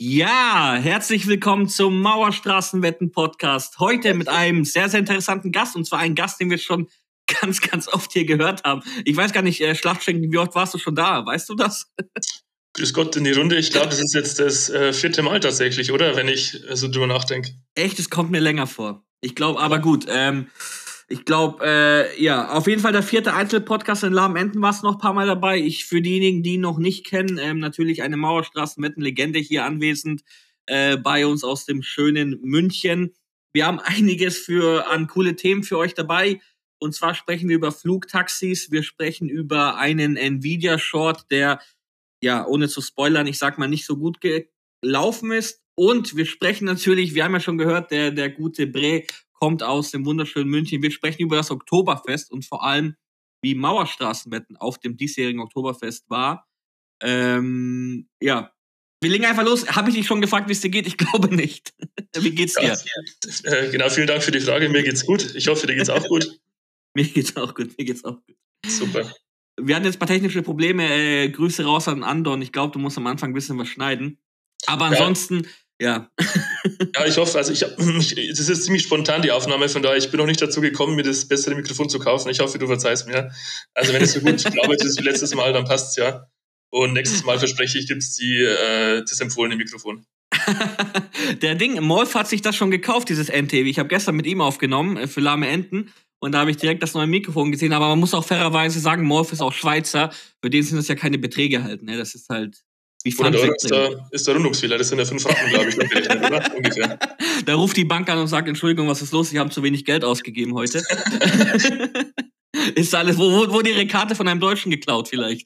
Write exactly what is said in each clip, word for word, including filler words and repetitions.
Ja, herzlich willkommen zum Mauerstraßenwetten-Podcast. Heute mit einem sehr, sehr interessanten Gast, und zwar einen Gast, den wir schon ganz, ganz oft hier gehört haben. Ich weiß gar nicht, äh, Schlachtschenken, wie oft warst du schon da? Weißt du das? Grüß Gott in die Runde. Ich glaube, das ist jetzt das äh, vierte Mal tatsächlich, oder? Wenn ich so also drüber nachdenke. Echt, es kommt mir länger vor. Ich glaube, aber gut, ähm, ich glaube, äh, ja, auf jeden Fall der vierte Einzelpodcast in Lahmen Enten warst noch ein paar Mal dabei. Ich, für diejenigen, die ihn noch nicht kennen, ähm, natürlich eine Mauerstraßenwetten-Legende hier anwesend äh, bei uns aus dem schönen München. Wir haben einiges für an coole Themen für euch dabei. Und zwar sprechen wir über Flugtaxis, wir sprechen über einen Nvidia-Short, der, ja, ohne zu spoilern, ich sag mal, nicht so gut gelaufen ist. Und wir sprechen natürlich, wir haben ja schon gehört, der, der gute Bre kommt aus dem wunderschönen München. Wir sprechen über das Oktoberfest und vor allem, wie Mauerstraßenwetten auf dem diesjährigen Oktoberfest war. Ähm, ja, wir legen einfach los. Habe ich dich schon gefragt, wie es dir geht? Ich glaube nicht. Wie geht's dir? Ja, äh, genau, vielen Dank für die Frage. Mir geht's gut. Ich hoffe, dir geht's auch gut. Mir geht's auch gut. Mir geht's auch gut. Super. Wir hatten jetzt ein paar technische Probleme. Äh, Grüße raus an Andon. Ich glaube, du musst am Anfang ein bisschen was schneiden. Aber ansonsten, ja. Ja, ja ich hoffe, also ich hab, das ist ziemlich spontan, die Aufnahme, von daher, ich bin noch nicht dazu gekommen, mir das bessere Mikrofon zu kaufen. Ich hoffe, du verzeihst mir. Also wenn es so gut gearbeitet ist wie letztes Mal, dann passt's ja. Und nächstes Mal, verspreche ich, gibt's die, äh, das empfohlene Mikrofon. Der Ding, Molf hat sich das schon gekauft, dieses N T W. Ich habe gestern mit ihm aufgenommen äh, für lahme Enten. Und da habe ich direkt das neue Mikrofon gesehen. Aber man muss auch fairerweise sagen, Molf ist auch Schweizer. Für den sind das ja keine Beträge halt. Ne? Das ist halt wie hundert Euro ist der, ist der Rundungsfehler. Das sind ja fünf Franken, glaube ich, gerechnet, oder? Ungefähr. Da ruft die Bank an und sagt, Entschuldigung, was ist los? Sie haben zu wenig Geld ausgegeben heute. Ist alles, wo, wo, wurde ihre Karte von einem Deutschen geklaut vielleicht?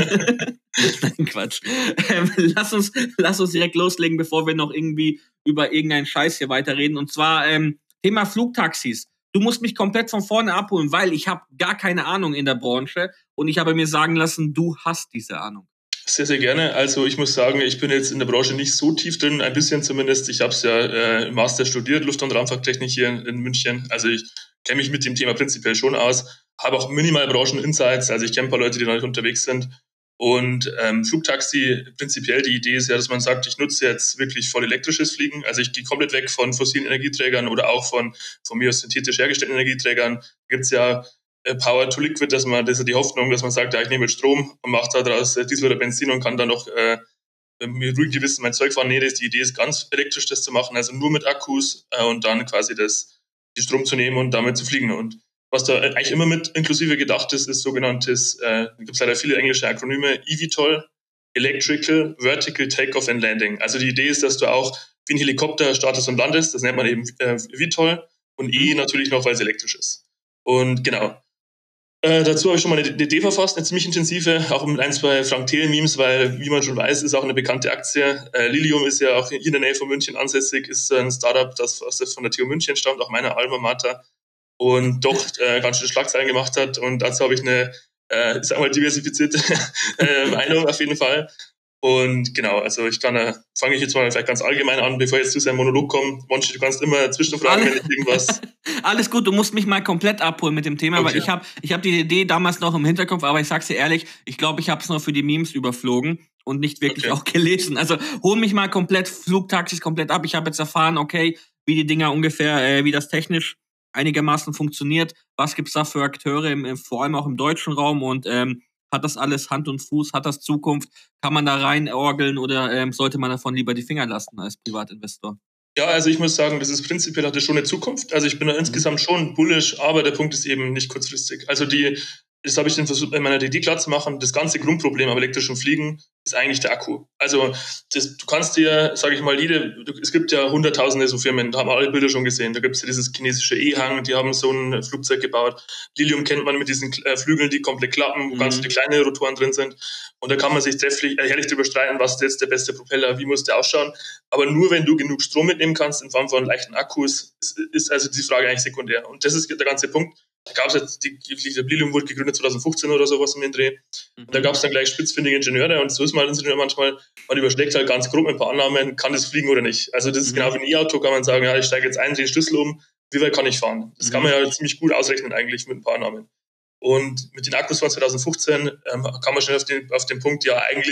Nein, Quatsch. Ähm, lass uns, lass uns direkt loslegen, bevor wir noch irgendwie über irgendeinen Scheiß hier weiterreden. Und zwar ähm, Thema Flugtaxis. Du musst mich komplett von vorne abholen, weil ich habe gar keine Ahnung in der Branche und ich habe mir sagen lassen, du hast diese Ahnung. Sehr, sehr gerne. Also ich muss sagen, ich bin jetzt in der Branche nicht so tief drin, ein bisschen zumindest. Ich habe es ja äh, im Master studiert, Luft- und Raumfahrttechnik hier in, in München. Also ich kenne mich mit dem Thema prinzipiell schon aus, habe auch minimal Branchen-Insights, also ich kenne ein paar Leute, die noch nicht unterwegs sind. Und ähm, Flugtaxi, prinzipiell die Idee ist ja, dass man sagt, ich nutze jetzt wirklich voll elektrisches Fliegen. Also ich gehe komplett weg von fossilen Energieträgern oder auch von, von mir aus synthetisch hergestellten Energieträgern. Da gibt's ja äh, Power to Liquid, dass man, das ist die Hoffnung, dass man sagt, ja, ich nehme jetzt Strom und mache daraus äh, Diesel oder Benzin und kann dann noch äh, mit ruhigem Gewissen mein Zeug fahren. Nee, das, die Idee ist ganz elektrisch, das zu machen, also nur mit Akkus äh, und dann quasi das, die Strom zu nehmen und damit zu fliegen. Und was da eigentlich immer mit inklusive gedacht ist, ist sogenanntes, äh, da gibt es leider viele englische Akronyme, E V T O L, Electrical Vertical Takeoff and Landing. Also die Idee ist, dass du auch wie ein Helikopter startest und landest, das nennt man eben äh, V T O L und E natürlich noch, weil es elektrisch ist. Und genau. Äh, dazu habe ich schon mal eine Idee verfasst, eine ziemlich intensive, auch mit ein, zwei Frank Thelen-Memes, weil, wie man schon weiß, ist auch eine bekannte Aktie. Äh, Lilium ist ja auch hier in der Nähe von München ansässig, ist ein Startup, das von der T U München stammt, auch meiner Alma Mater. Und doch äh, ganz schön Schlagzeilen gemacht hat. Und dazu habe ich eine, äh, ich sag mal, diversifizierte äh, Meinung auf jeden Fall. Und genau, also ich kann, äh, fange ich jetzt mal vielleicht ganz allgemein an, bevor ich jetzt zu seinem Monolog komme. Monchi, du kannst immer zwischenfragen, wenn ich irgendwas... Alles gut, du musst mich mal komplett abholen mit dem Thema, okay. Weil ich habe ich hab die Idee damals noch im Hinterkopf, aber ich sag's dir ehrlich, ich glaube, ich habe es nur für die Memes überflogen und nicht wirklich okay. auch gelesen. Also hol mich mal komplett, Flugtaxis komplett ab. Ich habe jetzt erfahren, okay, wie die Dinger ungefähr, äh, wie das technisch einigermaßen funktioniert. Was gibt's da für Akteure, im, vor allem auch im deutschen Raum und ähm, hat das alles Hand und Fuß? Hat das Zukunft? Kann man da rein orgeln oder ähm, sollte man davon lieber die Finger lassen als Privatinvestor? Ja, also ich muss sagen, das ist prinzipiell hat das schon eine Zukunft. Also ich bin da mhm. insgesamt schon bullish, aber der Punkt ist eben nicht kurzfristig. Also die, das habe ich dann versucht, in meiner Idee klar zu machen. Das ganze Grundproblem am elektrischen Fliegen ist eigentlich der Akku. Also das, du kannst dir, sage ich mal, jede, es gibt ja hunderttausende so Firmen, da haben wir alle Bilder schon gesehen. Da gibt es ja dieses chinesische E-Hang, die haben so ein Flugzeug gebaut. Lilium kennt man mit diesen äh, Flügeln, die komplett klappen, wo mhm. ganz viele kleine Rotoren drin sind. Und da kann man sich trefflich, äh, herrlich drüber streiten, was ist jetzt der beste Propeller, wie muss der ausschauen. Aber nur wenn du genug Strom mitnehmen kannst in Form von leichten Akkus, ist, ist also die Frage eigentlich sekundär. Und das ist der ganze Punkt. Da gab es jetzt, die, die Lilium wurde gegründet zwanzig fünfzehn oder sowas um den Dreh. Und da gab es dann gleich spitzfindige Ingenieure und so ist man als Ingenieur manchmal, man überschlägt halt ganz grob mit ein paar Annahmen, kann das fliegen oder nicht. Also das ist mhm. genau wie ein E-Auto, kann man sagen, ja, ich steige jetzt ein, drehe den Schlüssel um, wie weit kann ich fahren? Das mhm. kann man ja ziemlich gut ausrechnen eigentlich mit ein paar Annahmen. Und mit den Akkus von zwanzig fünfzehn ähm, kam man schnell auf den, auf den Punkt, ja eigentlich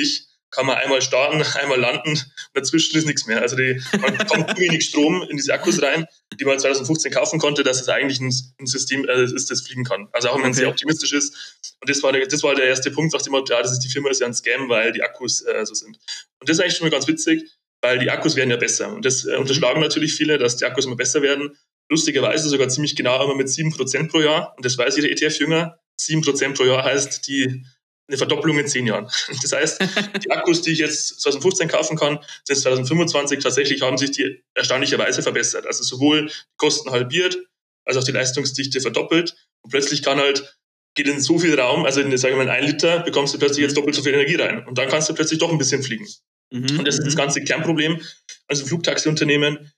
kann man einmal starten, einmal landen und dazwischen ist nichts mehr. Also die, man bekommt zu wenig Strom in diese Akkus rein, die man zwanzig fünfzehn kaufen konnte, dass es eigentlich ein, ein System äh, ist, das fliegen kann. Also auch wenn man okay. sehr optimistisch ist. Und das war der, das war der erste Punkt, nach dem Motto, ja, das ist die Firma, das ist ja ein Scam, weil die Akkus äh, so sind. Und das ist eigentlich schon mal ganz witzig, weil die Akkus werden ja besser. Und das äh, unterschlagen natürlich viele, dass die Akkus immer besser werden. Lustigerweise sogar ziemlich genau immer mit sieben Prozent pro Jahr. Und das weiß jeder E T F-Jünger. sieben Prozent pro Jahr heißt die eine Verdopplung in zehn Jahren. Das heißt, die Akkus, die ich jetzt zwanzig fünfzehn kaufen kann, sind zwanzig fünfundzwanzig tatsächlich, haben sich die erstaunlicherweise verbessert. Also sowohl die Kosten halbiert, als auch die Leistungsdichte verdoppelt. Und plötzlich kann halt, geht in so viel Raum, also in, sagen wir mal, ein Liter, bekommst du plötzlich jetzt doppelt so viel Energie rein. Und dann kannst du plötzlich doch ein bisschen fliegen. Mhm, und das ist das ganze Kernproblem. Also Flugtaxiunternehmen,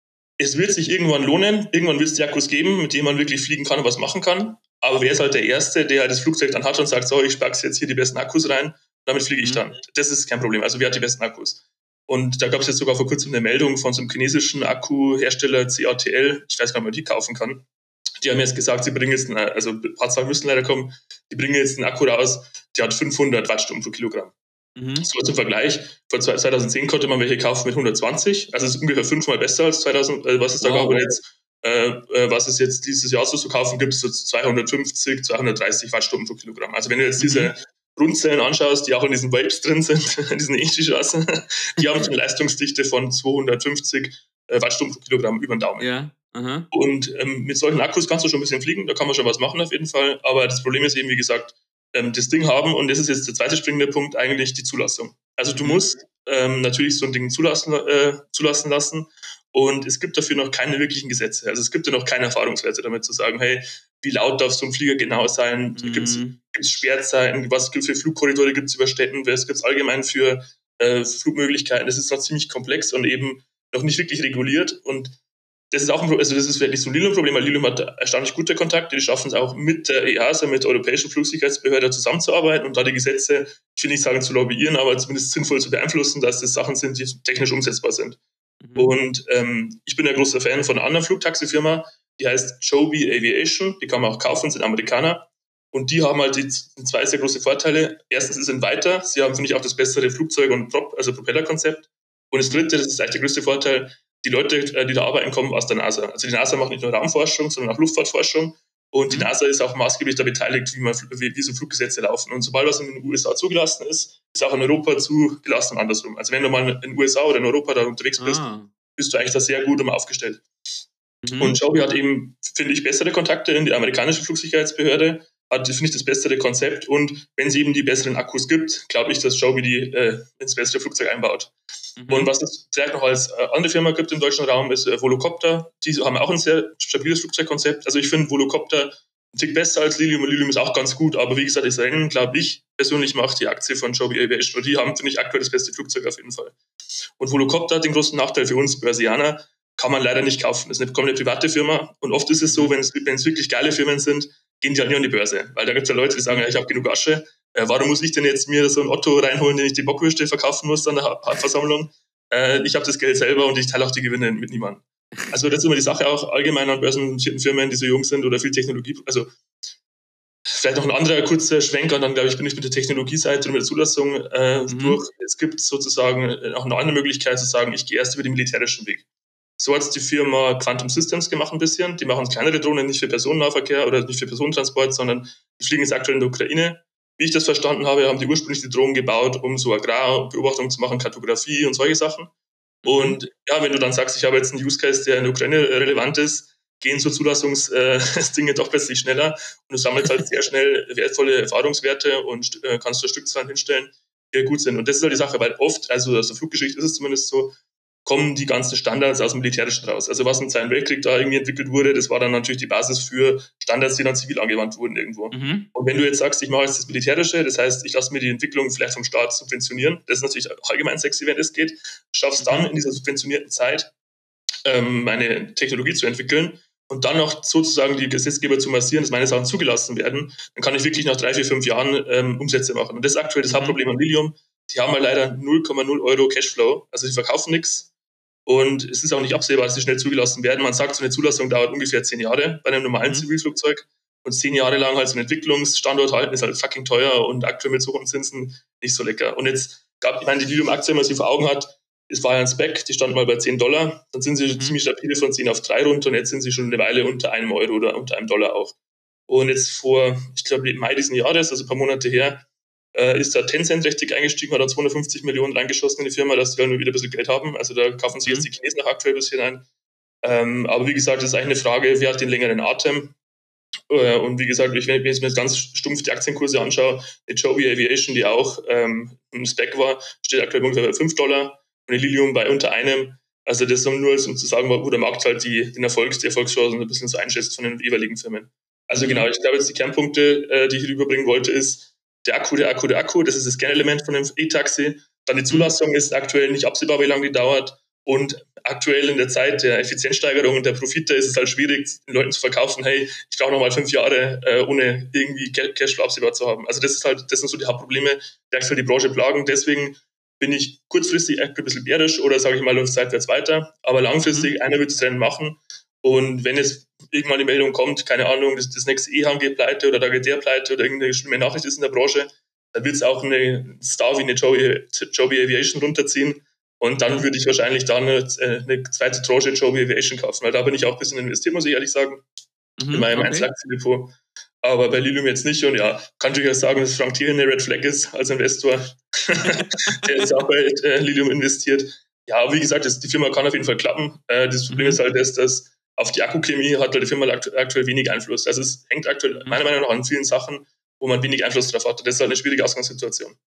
es wird sich irgendwann lohnen, irgendwann wird es die Akkus geben, mit denen man wirklich fliegen kann und was machen kann. Aber wer ist halt der Erste, der halt das Flugzeug dann hat und sagt, so, ich spack's jetzt hier die besten Akkus rein, damit fliege ich dann. Das ist kein Problem. Also wer hat die besten Akkus? Und da gab es jetzt sogar vor kurzem eine Meldung von so einem chinesischen Akkuhersteller C A T L, ich weiß gar nicht, ob man die kaufen kann. Die haben jetzt gesagt, sie bringen jetzt, einen, also ein paar Zahlen müssen leider kommen, die bringen jetzt einen Akku raus, der hat fünfhundert Wattstunden pro Kilogramm. Mhm. So zum Vergleich, vor zwanzig zehn konnte man welche kaufen mit hundertzwanzig, also es ist ungefähr fünfmal besser als zweitausend, äh, was es da wow. gab. Und jetzt, äh, äh, was es jetzt dieses Jahr so zu kaufen gibt, so zweihundertfünfzig, zweihundertdreißig Wattstunden pro Kilogramm. Also wenn du jetzt mhm. diese Rundzellen anschaust, die auch in diesen Vapes drin sind, in diesen E G-Straßen, die haben eine Leistungsdichte von zweihundertfünfzig äh, Wattstunden pro Kilogramm über den Daumen. Ja. Aha. Und ähm, mit solchen Akkus kannst du schon ein bisschen fliegen, da kann man schon was machen auf jeden Fall. Aber das Problem ist eben, wie gesagt, ähm, das Ding haben, und das ist jetzt der zweite springende Punkt, eigentlich die Zulassung. Also du musst ähm, natürlich so ein Ding zulassen, äh, zulassen lassen. Und es gibt dafür noch keine wirklichen Gesetze. Also es gibt ja noch keine Erfahrungswerte damit zu sagen, hey, wie laut darf so ein Flieger genau sein? Mhm. Gibt es Sperrzeiten? Was für Flugkorridore gibt es über Städten? Was gibt es allgemein für äh, Flugmöglichkeiten? Das ist noch ziemlich komplex und eben noch nicht wirklich reguliert. Und das ist auch ein, also das ist wirklich so ein Lilium-Problem, weil Lilium hat erstaunlich gute Kontakte. Die schaffen es auch mit der E A S A, mit der Europäischen Flugsicherheitsbehörde zusammenzuarbeiten und da die Gesetze, ich will nicht sagen zu lobbyieren, aber zumindest sinnvoll zu beeinflussen, dass das Sachen sind, die technisch umsetzbar sind. Mhm. Und ähm, ich bin ein großer Fan von einer anderen Flugtaxifirma, die heißt Joby Aviation, die kann man auch kaufen, sind Amerikaner. Und die haben halt die zwei sehr große Vorteile. Erstens, sie sind weiter, sie haben, finde ich, auch das bessere Flugzeug- und Prop, also Propellerkonzept. Und das dritte, das ist eigentlich der größte Vorteil, die Leute, die da arbeiten, kommen aus der NASA. Also die NASA macht nicht nur Raumforschung, sondern auch Luftfahrtforschung. Und die NASA ist auch maßgeblich da beteiligt, wie, man, wie, wie so Fluggesetze laufen. Und sobald was in den U S A zugelassen ist, ist auch in Europa zugelassen und andersrum. Also wenn du mal in den U S A oder in Europa da unterwegs bist, ah. bist du eigentlich da sehr gut immer aufgestellt. Mhm. Und Joby hat eben, finde ich, bessere Kontakte in die amerikanische Flugsicherheitsbehörde, hat, finde ich, das bessere Konzept. Und wenn es eben die besseren Akkus gibt, glaube ich, dass Joby die äh, ins bessere Flugzeug einbaut. Mhm. Und was es vielleicht noch als äh, andere Firma gibt im deutschen Raum, ist äh, Volocopter. Die haben auch ein sehr stabiles Flugzeugkonzept. Also ich finde Volocopter ein Tick besser als Lilium. Und Lilium ist auch ganz gut. Aber wie gesagt, das Rennen, glaube ich, persönlich macht die Aktie von Joby Aviation. Und die haben, finde ich, aktuell das beste Flugzeug auf jeden Fall. Und Volocopter hat den großen Nachteil für uns Börsianer, kann man leider nicht kaufen. Das ist eine komplett private Firma. Und oft ist es so, wenn es, wenn es wirklich geile Firmen sind, gehen die halt nicht an die Börse. Weil da gibt es ja Leute, die sagen, ja, ich habe genug Asche. Äh, warum muss ich denn jetzt mir so ein Otto reinholen, den ich die Bockwürste verkaufen muss an der Hauptversammlung? Äh, ich habe das Geld selber und ich teile auch die Gewinne mit niemandem. Also das ist immer die Sache auch allgemein an börsennotierten Firmen, die so jung sind oder viel Technologie. Also vielleicht noch ein anderer kurzer Schwenk und dann, glaube ich, bin ich mit der Technologieseite und mit der Zulassung äh, mhm. durch. Es gibt sozusagen auch eine andere Möglichkeit zu sagen, ich gehe erst über den militärischen Weg. So hat es die Firma Quantum Systems gemacht ein bisschen. Die machen kleinere Drohnen, nicht für Personennahverkehr oder nicht für Personentransport, sondern die fliegen jetzt aktuell in der Ukraine. Wie ich das verstanden habe, haben die ursprünglich die Drohnen gebaut, um so Agrarbeobachtungen zu machen, Kartografie und solche Sachen. Und ja, wenn du dann sagst, ich habe jetzt einen Use Case, der in der Ukraine relevant ist, gehen so Zulassungsdinge doch plötzlich schneller und du sammelst halt sehr schnell wertvolle Erfahrungswerte und äh, kannst da Stückzahlen hinstellen, die gut sind. Und das ist halt die Sache, weil oft, also aus der Fluggeschichte ist es zumindest so, kommen die ganzen Standards aus dem Militärischen raus. Also was im Zweiten Weltkrieg da irgendwie entwickelt wurde, das war dann natürlich die Basis für Standards, die dann zivil angewandt wurden irgendwo. Mhm. Und wenn du jetzt sagst, ich mache jetzt das Militärische, das heißt, ich lasse mir die Entwicklung vielleicht vom Staat subventionieren, das ist natürlich allgemein sexy, wenn es geht, schaffst dann in dieser subventionierten Zeit ähm, meine Technologie zu entwickeln und dann noch sozusagen die Gesetzgeber zu massieren, dass meine Sachen zugelassen werden, dann kann ich wirklich nach drei, vier, fünf Jahren ähm, Umsätze machen. Und das ist aktuell das mhm. Hauptproblem an Lilium. Die haben halt leider null Komma null Euro Cashflow, also die verkaufen nichts. Und es ist auch nicht absehbar, dass sie schnell zugelassen werden. Man sagt, so eine Zulassung dauert ungefähr zehn Jahre bei einem normalen mhm. Zivilflugzeug. Und zehn Jahre lang halt so einen Entwicklungsstandort halten, ist halt fucking teuer und aktuell mit so hohen Zinsen nicht so lecker. Und jetzt gab, ich meine, die Lilium-Aktie, wenn man sie vor Augen hat, es war ja ein Spec, die stand mal bei zehn Dollar, dann sind sie mhm. ziemlich rapide von zehn auf drei runter und jetzt sind sie schon eine Weile unter einem Euro oder unter einem Dollar auch. Und jetzt vor, ich glaube, im Mai diesen Jahres, also ein paar Monate her, äh, ist da Tencent richtig eingestiegen, hat dann zweihundertfünfzig Millionen reingeschossen in die Firma, dass die halt nur wieder ein bisschen Geld haben. Also da kaufen sich mhm. jetzt die Chinesen noch aktuell ein bisschen ein. Ähm, aber wie gesagt, das ist eigentlich eine Frage, wer hat den längeren Atem? Äh, und wie gesagt, ich, wenn ich mir jetzt ganz stumpf die Aktienkurse anschaue, die Joby Aviation, die auch ähm, ein Spec war, steht aktuell ungefähr bei fünf Dollar und die Lilium bei unter einem. Also das nur, um zu sagen, wo der Markt halt die, den Erfolg, die Erfolgschancen ein bisschen so einschätzt von den jeweiligen Firmen. Also genau, ich glaube jetzt die Kernpunkte, äh, die ich rüberbringen wollte, ist der Akku, der Akku, der Akku, das ist das Kernelement von dem E-Taxi. Dann die Zulassung ist aktuell nicht absehbar, wie lange die dauert. Und aktuell in der Zeit der Effizienzsteigerung und der Profite ist es halt schwierig, den Leuten zu verkaufen, hey, ich brauche nochmal fünf Jahre, äh, ohne irgendwie Cashflow absehbar zu haben. Also das ist halt, das sind so die Hauptprobleme, die aktuell die Branche plagen. Deswegen bin ich kurzfristig ein bisschen bärisch oder sage ich mal, läuft es seitwärts weiter. Aber langfristig, mhm. einer wird das Rennen machen. Und wenn jetzt irgendwann die Meldung kommt, keine Ahnung, das, das nächste E-Hang geht pleite oder da geht der pleite oder irgendeine schlimme Nachricht ist in der Branche, dann wird es auch eine Star wie eine Joby, Joby Aviation runterziehen. Und dann würde ich wahrscheinlich da eine, eine zweite Tranche Joby Aviation kaufen, weil da bin ich auch ein bisschen investiert, muss ich ehrlich sagen, mhm, in meinem okay. Einzelaktien-Depot. Aber bei Lilium jetzt nicht. Und ja, kann natürlich auch sagen, dass Frank Thiel eine Red Flag ist als Investor. Der ist auch bei äh, Lilium investiert. Ja, wie gesagt, das, die Firma kann auf jeden Fall klappen. Äh, das Problem mhm. ist halt das, dass auf die Akkuchemie hat halt die Firma aktu- aktuell wenig Einfluss. Also es hängt aktuell mhm. meiner Meinung nach an vielen Sachen, wo man wenig Einfluss drauf hat. Das ist halt eine schwierige Ausgangssituation.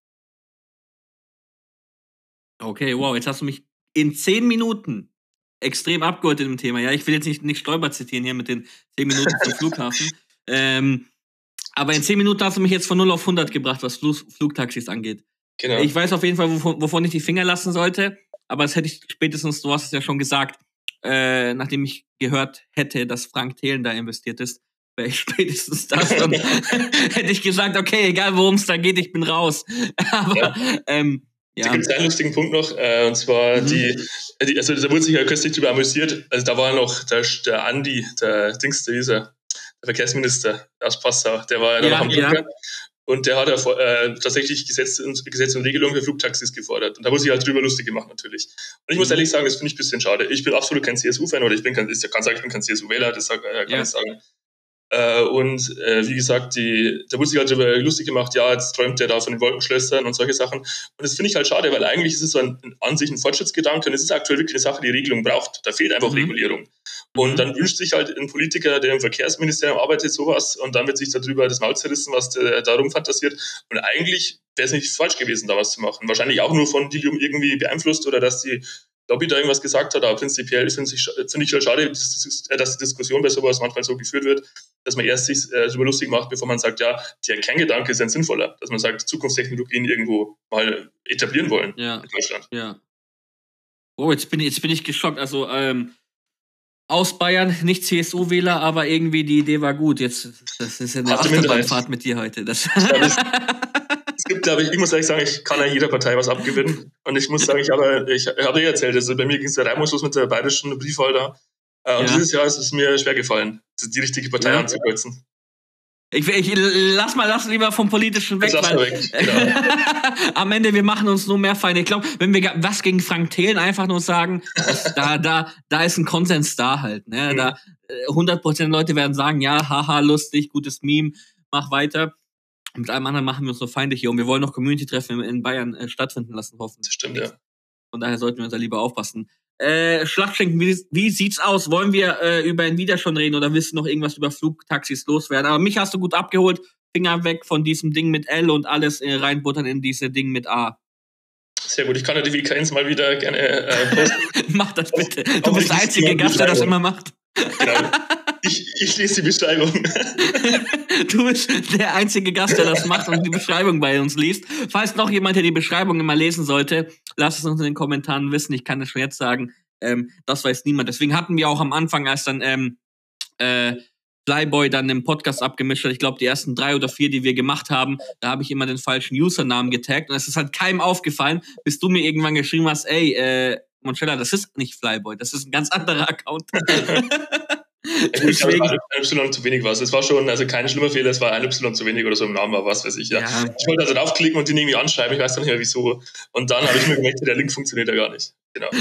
Okay, wow, jetzt hast du mich in zehn Minuten extrem abgeholt in dem Thema. Ja, ich will jetzt nicht, nicht Stoiber zitieren hier mit den zehn Minuten zum Flughafen. Ähm, aber in zehn Minuten hast du mich jetzt von null auf hundert gebracht, was Flug, Flugtaxis angeht. Genau. Ich weiß auf jeden Fall, wovon, wovon ich die Finger lassen sollte, aber das hätte ich spätestens, du hast es ja schon gesagt, äh, nachdem ich gehört hätte, dass Frank Thelen da investiert ist, wäre ich spätestens da schon, hätte ich gesagt, okay, egal worum es da geht, ich bin raus. Aber, ja. ähm, ja. Da gibt es einen lustigen Punkt noch, äh, und zwar mhm. die, die, also da wurde sich ja köstlich drüber amüsiert, also da war noch der, der Andi, der Dings, der, dieser, der Verkehrsminister aus Passau, der war ja, ja noch am Bürger. Ja. Und der hat ja äh, tatsächlich Gesetze und, Gesetze und Regelungen für Flugtaxis gefordert. Und da wurde sich halt drüber lustig gemacht natürlich. Und ich muss ehrlich sagen, das finde ich ein bisschen schade. Ich bin absolut kein C S U-Fan, oder ich bin kein, ich kann sagen, ich bin kein C S U-Wähler, das sag, äh, kann ja. ich sagen. Äh, und äh, wie gesagt, die, da wurde sich halt drüber lustig gemacht, ja, jetzt träumt der da von den Wolkenschlössern und solche Sachen. Und das finde ich halt schade, weil eigentlich ist es so ein, an sich ein Fortschrittsgedanke und es ist aktuell wirklich eine Sache, die Regelung braucht. Da fehlt einfach mhm. Regulierung. Und mhm. dann wünscht sich halt ein Politiker, der im Verkehrsministerium arbeitet, sowas und dann wird sich darüber das Maul zerrissen, was der, da rumfantasiert. Und eigentlich wäre es nicht falsch gewesen, da was zu machen. Wahrscheinlich auch nur von Lilium irgendwie beeinflusst oder dass die Lobby da irgendwas gesagt hat, aber prinzipiell finde ich, find ich schon schade, dass, dass die Diskussion bei sowas manchmal so geführt wird, dass man erst sich äh, darüber lustig macht, bevor man sagt, ja, der Kerngedanke ist ein sinnvoller, dass man sagt, Zukunftstechnologien irgendwo mal etablieren wollen ja. in Deutschland. Ja. Oh, jetzt bin ich, jetzt bin ich geschockt. Also ähm, aus Bayern, nicht C S U-Wähler, aber irgendwie die Idee war gut. Jetzt, das ist ja eine Achterbahnfahrt mit dir heute. Das Es gibt, glaube ich, ich muss ehrlich sagen, ich kann ja jeder Partei was abgewinnen. Und ich muss sagen, ich habe, ich habe dir erzählt, also bei mir ging es ja reibungslos mit der bayerischen Briefwahl da. Und ja. dieses Jahr ist es mir schwer gefallen, die richtige Partei ja. anzukreuzen. Ich, ich lass mal das lieber vom Politischen weg, weil weg. Genau. Am Ende, wir machen uns nur mehr Feinde. Ich glaube, wenn wir was gegen Frank Thelen einfach nur sagen, das, da, da, da ist ein Konsens da halt. Ne? Mhm. Da hundert Prozent Leute werden sagen, ja, haha, lustig, gutes Meme, mach weiter. Und mit allem anderen machen wir uns nur Feinde hier. Und wir wollen noch Community-Treffen in Bayern äh, stattfinden lassen, hoffen. Das stimmt, ja. Von daher sollten wir uns da lieber aufpassen. Äh, Schlachtschenken, wie, wie sieht's aus? Wollen wir äh, über Nvidia schon reden oder willst du noch irgendwas über Flugtaxis loswerden? Aber mich hast du gut abgeholt. Finger weg von diesem Ding mit L und alles äh, reinbuttern in diese Ding mit A. Sehr gut, ich kann ja die V K eins mal wieder gerne äh, posten. Mach das bitte. Du bist der einzige Gast, der das immer macht. Genau. Ich, ich lese die Beschreibung. Du bist der einzige Gast, der das macht und die Beschreibung bei uns liest. Falls noch jemand, der die Beschreibung immer lesen sollte, lasst es uns in den Kommentaren wissen. Ich kann das schon jetzt sagen, ähm, das weiß niemand. Deswegen hatten wir auch am Anfang, als dann ähm, äh, Flyboy dann im Podcast abgemischt hat, ich glaube, die ersten drei oder vier, die wir gemacht haben, da habe ich immer den falschen Usernamen getaggt und es ist halt keinem aufgefallen, bis du mir irgendwann geschrieben hast, ey, äh, Monchella, das ist nicht Flyboy, das ist ein ganz anderer Account. Ja, gut, ich glaube, es war ein Y zu wenig was. Es war schon, also kein schlimmer Fehler, es war ein Y zu wenig oder so im Namen, aber was weiß ich. Ja. ja. Ich wollte also draufklicken und den irgendwie anschreiben, ich weiß noch nicht mehr wieso. Und dann habe ich mir gemerkt, der Link funktioniert ja gar nicht. Genau.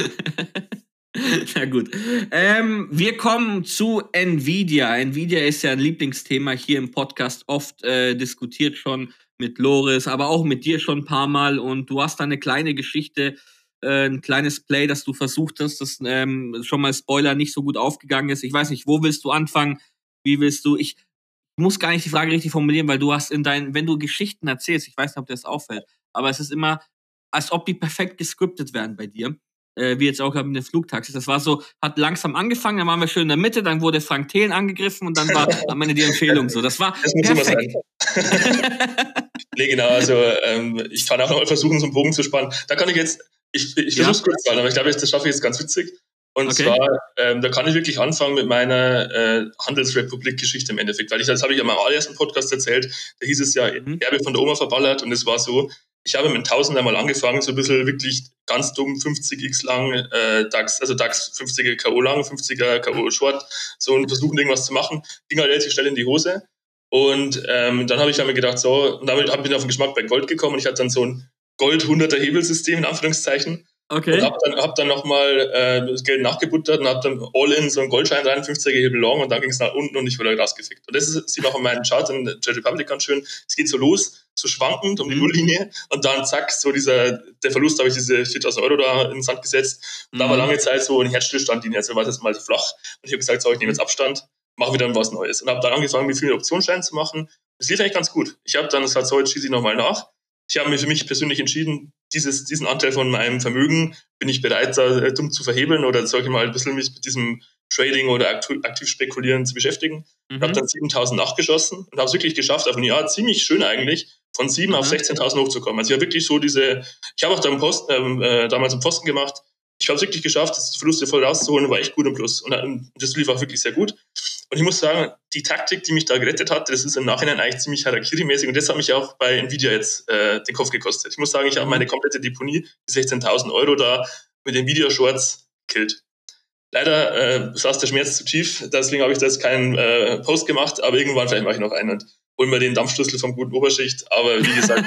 Na gut. Ähm, wir kommen zu Nvidia. Nvidia ist ja ein Lieblingsthema hier im Podcast, oft äh, diskutiert schon mit Loris, aber auch mit dir schon ein paar Mal. Und du hast da eine kleine Geschichte, äh, ein kleines Play, das du versucht hast, das ähm, schon mal Spoiler nicht so gut aufgegangen ist. Ich weiß nicht, wo willst du anfangen? Wie willst du? Ich muss gar nicht die Frage richtig formulieren, weil du hast in deinen, wenn du Geschichten erzählst, ich weiß nicht, ob dir das auffällt, aber es ist immer, als ob die perfekt gescriptet werden bei dir. Wie jetzt auch mit den Flugtaxis. Das war so, hat langsam angefangen, dann waren wir schön in der Mitte, dann wurde Frank Thelen angegriffen und dann war am Ende die Empfehlung so. Das war das muss perfekt. Immer sein. Nee, genau, also ähm, ich kann auch noch mal versuchen, so einen Bogen zu spannen. Da kann ich jetzt, ich, ich versuche es ja. kurz zu halten, aber ich glaube, das schaffe ich jetzt ganz witzig. Und okay. zwar, ähm, da kann ich wirklich anfangen mit meiner äh, Handelsrepublik-Geschichte im Endeffekt, weil ich, das habe ich ja in meinem allerersten Podcast erzählt, da hieß es ja, mhm. Erbe von der Oma verballert und es war so, ich habe mit Tausender mal angefangen, so ein bisschen wirklich ganz dumm, fünfzig x lang, äh, DAX, also DAX fünfziger K O lang, fünfziger K O short, so und versuchen irgendwas zu machen, ging halt relativ schnell in die Hose. Und ähm, dann habe ich mir gedacht, so, und damit bin ich auf den Geschmack bei Gold gekommen und ich hatte dann so ein Gold-hunderter Hebelsystem in Anführungszeichen. Okay. Und habe dann, hab dann nochmal äh, das Geld nachgebuttert und habe dann all-in so einen Goldschein rein, fünfziger Hebel long und dann ging es nach unten und ich wurde rausgefickt. Und das ist, sieht man auch in meinem Chart in Trade Republic ganz schön. Es geht so los, so schwankend um die Nulllinie und dann zack, so dieser, der Verlust, habe ich diese viertausend Euro da in den Sand gesetzt und mhm. da war lange Zeit so ein Herzstillstandlinie, also war das mal flach und ich habe gesagt, so, ich nehme jetzt Abstand, mache wieder was Neues und habe dann angefangen, mit vielen Optionsscheinen zu machen. Das lief eigentlich ganz gut. Ich habe dann gesagt, so, jetzt schieße ich nochmal nach. Ich habe mir für mich persönlich entschieden, dieses, diesen Anteil von meinem Vermögen bin ich bereit, da äh, dumm zu verhebeln oder sage ich mal, ein bisschen mich mit diesem Trading oder aktiv, aktiv spekulieren zu beschäftigen. Mhm. Ich habe dann siebentausend nachgeschossen und habe es wirklich geschafft, auf ein Jahr ziemlich schön eigentlich, von sieben mhm. auf sechzehntausend hochzukommen. Also ich habe wirklich so diese, ich habe auch da einen Post, äh, damals einen Posten gemacht, ich habe es wirklich geschafft, das Verluste voll rauszuholen, war echt gut im Plus. Und, und das lief auch wirklich sehr gut. Und ich muss sagen, die Taktik, die mich da gerettet hat, das ist im Nachhinein eigentlich ziemlich Harakiri-mäßig und das hat mich auch bei Nvidia jetzt äh, den Kopf gekostet. Ich muss sagen, ich habe meine komplette Deponie, die sechzehntausend Euro da mit Nvidia-Shorts gekillt. Leider äh, saß der Schmerz zu tief, deswegen habe ich da jetzt keinen äh, Post gemacht, aber irgendwann vielleicht mache ich noch einen und hol mir den Dampfschlüssel vom guten Oberschicht, aber wie gesagt...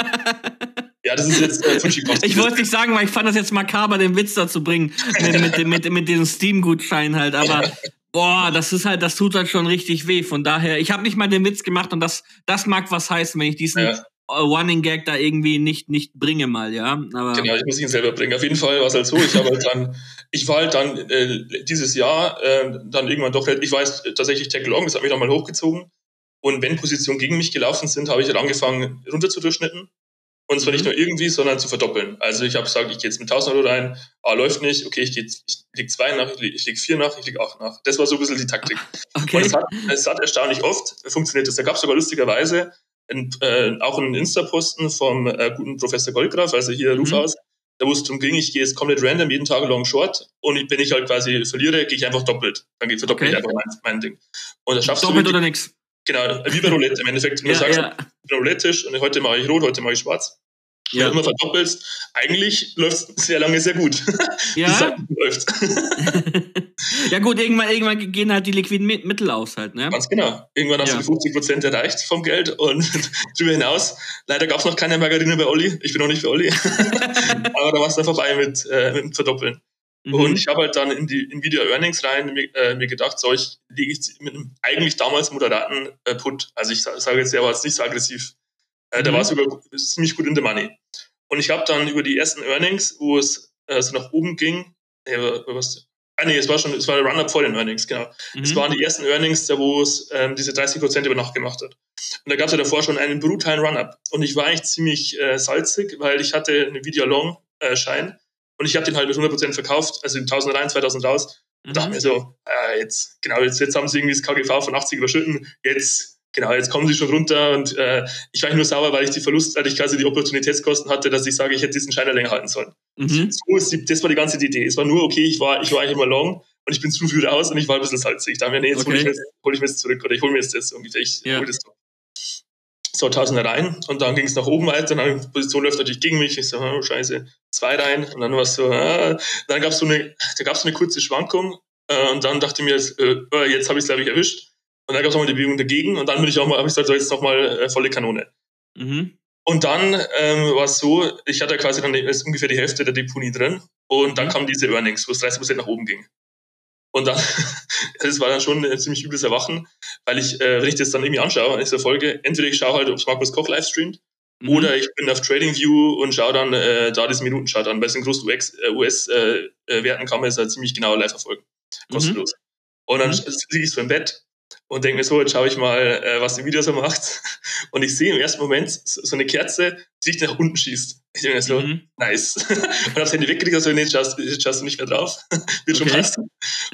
Ja, das ist jetzt äh, Ich wollte nicht sagen, weil ich fand das jetzt makaber, den Witz dazu bringen, mit, mit, mit, mit diesem Steam-Gutschein halt, aber... Ja. Boah, das ist halt, das tut halt schon richtig weh. Von daher, ich habe nicht mal den Witz gemacht und das, das mag was heißen, wenn ich diesen ja. Running Gag da irgendwie nicht, nicht bringe mal, ja. Aber genau, ich muss ihn selber bringen. Auf jeden Fall war es halt so, ich habe halt dann, ich war halt dann äh, dieses Jahr äh, dann irgendwann doch, ich weiß tatsächlich Tag Long, das hat mich dann mal hochgezogen. Und wenn Positionen gegen mich gelaufen sind, habe ich halt angefangen runter zu durchschnitten. Und zwar mhm. nicht nur irgendwie, sondern zu verdoppeln. Also ich habe gesagt, ich gehe jetzt mit tausend Euro rein, ah, läuft nicht, okay, ich, geh, ich leg zwei nach, ich leg, ich leg vier nach, ich leg acht nach. Das war so ein bisschen die Taktik. Okay. Und es hat, es hat erstaunlich oft funktioniert. Das. Da gab es sogar lustigerweise ein, äh, auch einen Insta-Posten vom äh, guten Professor Goldgraf, also hier mhm. Rufhaus, da wo es darum ging, ich gehe jetzt komplett random, jeden Tag long short und ich, wenn ich halt quasi verliere, gehe ich einfach doppelt. Dann verdoppel okay. ich einfach mein, mein Ding. Und das schaffst doppelt du oder nix? Genau, wie bei Roulette im Endeffekt. Du ja, sagst, ja. ich bin Roulette-Tisch und heute mache ich rot, heute mache ich schwarz. Ja. Wenn du immer verdoppelst, eigentlich läuft es sehr lange sehr gut. Ja, läuft. Ja gut, irgendwann, irgendwann gehen halt die liquiden Mittel aus halt, ne? Ganz genau. Irgendwann hast ja. du die fünfzig Prozent erreicht vom Geld und darüber hinaus, leider gab es noch keine Margarine bei Olli, ich bin noch nicht für Olli, aber da war es dann vorbei mit, äh, mit dem Verdoppeln. Mhm. Und ich habe halt dann in die Nvidia Earnings rein mir, äh, mir gedacht, so, ich lege ich mit einem eigentlich damals moderaten äh, Put, also ich sage jetzt, der war jetzt nicht so aggressiv, äh, der mhm. war sogar ziemlich gut in the money. Und ich habe dann über die ersten Earnings, wo es äh, so nach oben ging, äh, was, ah nee, es war schon, es war der Run-Up vor den Earnings, genau. Mhm. Es waren die ersten Earnings, da wo es ähm, diese dreißig Prozent über Nacht gemacht hat. Und da gab es ja davor schon einen brutalen Run-Up. Und ich war eigentlich ziemlich äh, salzig, weil ich hatte einen Nvidia Long äh, Schein und ich habe den halt mit hundert Prozent verkauft, also tausend rein, zweitausend raus. Und mhm. dachte mir so, äh, jetzt, genau, jetzt, jetzt haben sie irgendwie das K G V von achtzig überschritten, jetzt Genau, jetzt kommen sie schon runter und äh, ich war nur sauer, weil ich die Verlust, weil ich quasi die Opportunitätskosten hatte, dass ich sage, ich hätte diesen Schein länger halten sollen. Mhm. So ist die, das war die ganze Idee. Es war nur, okay, ich war, ich war eigentlich immer long und ich bin zu früh raus und ich war ein bisschen salzig. Ich dachte mir, nee, jetzt okay. hole ich, hol ich mir das zurück oder ich hole mir jetzt das ungefähr. Ich ja. hole das doch. So, tausend rein und dann ging es nach oben weiter und dann die Position läuft natürlich gegen mich. Ich so, oh, scheiße, zwei rein und dann war es so, ah. Dann gab es so eine, da gab es so eine kurze Schwankung Äh, und dann dachte ich mir, äh, jetzt habe ich es, glaube ich, erwischt. Und dann gab es nochmal die Bewegung dagegen. Und dann bin ich auch mal, habe ich gesagt, so jetzt nochmal äh, volle Kanone. Mhm. Und dann ähm, war es so, ich hatte quasi dann ungefähr die Hälfte der Deponie drin. Und mhm. dann kamen diese Earnings, wo es dreißig Prozent nach oben ging. Und dann, das war dann schon ein ziemlich übles Erwachen, weil ich, äh, wenn ich das dann irgendwie anschaue, ich so folge, entweder ich schaue halt, ob es Markus Koch livestreamt, mhm. oder ich bin auf TradingView und schaue dann äh, da diesen Minutenchart an. Bei den großen U S-Werten äh, kann man es halt ziemlich genau live verfolgen. Kostenlos. Mhm. Und dann mhm. liege ich so im Bett und denke mir so, jetzt schaue ich mal, äh, was die Video so macht. Und ich sehe im ersten Moment so, so eine Kerze, die sich nach unten schießt. Ich denke mir so, mhm. nice. Und habe das Handy weggekriegt, also nee, jetzt schaust, jetzt schaust du nicht mehr drauf. Wird schon okay. passen.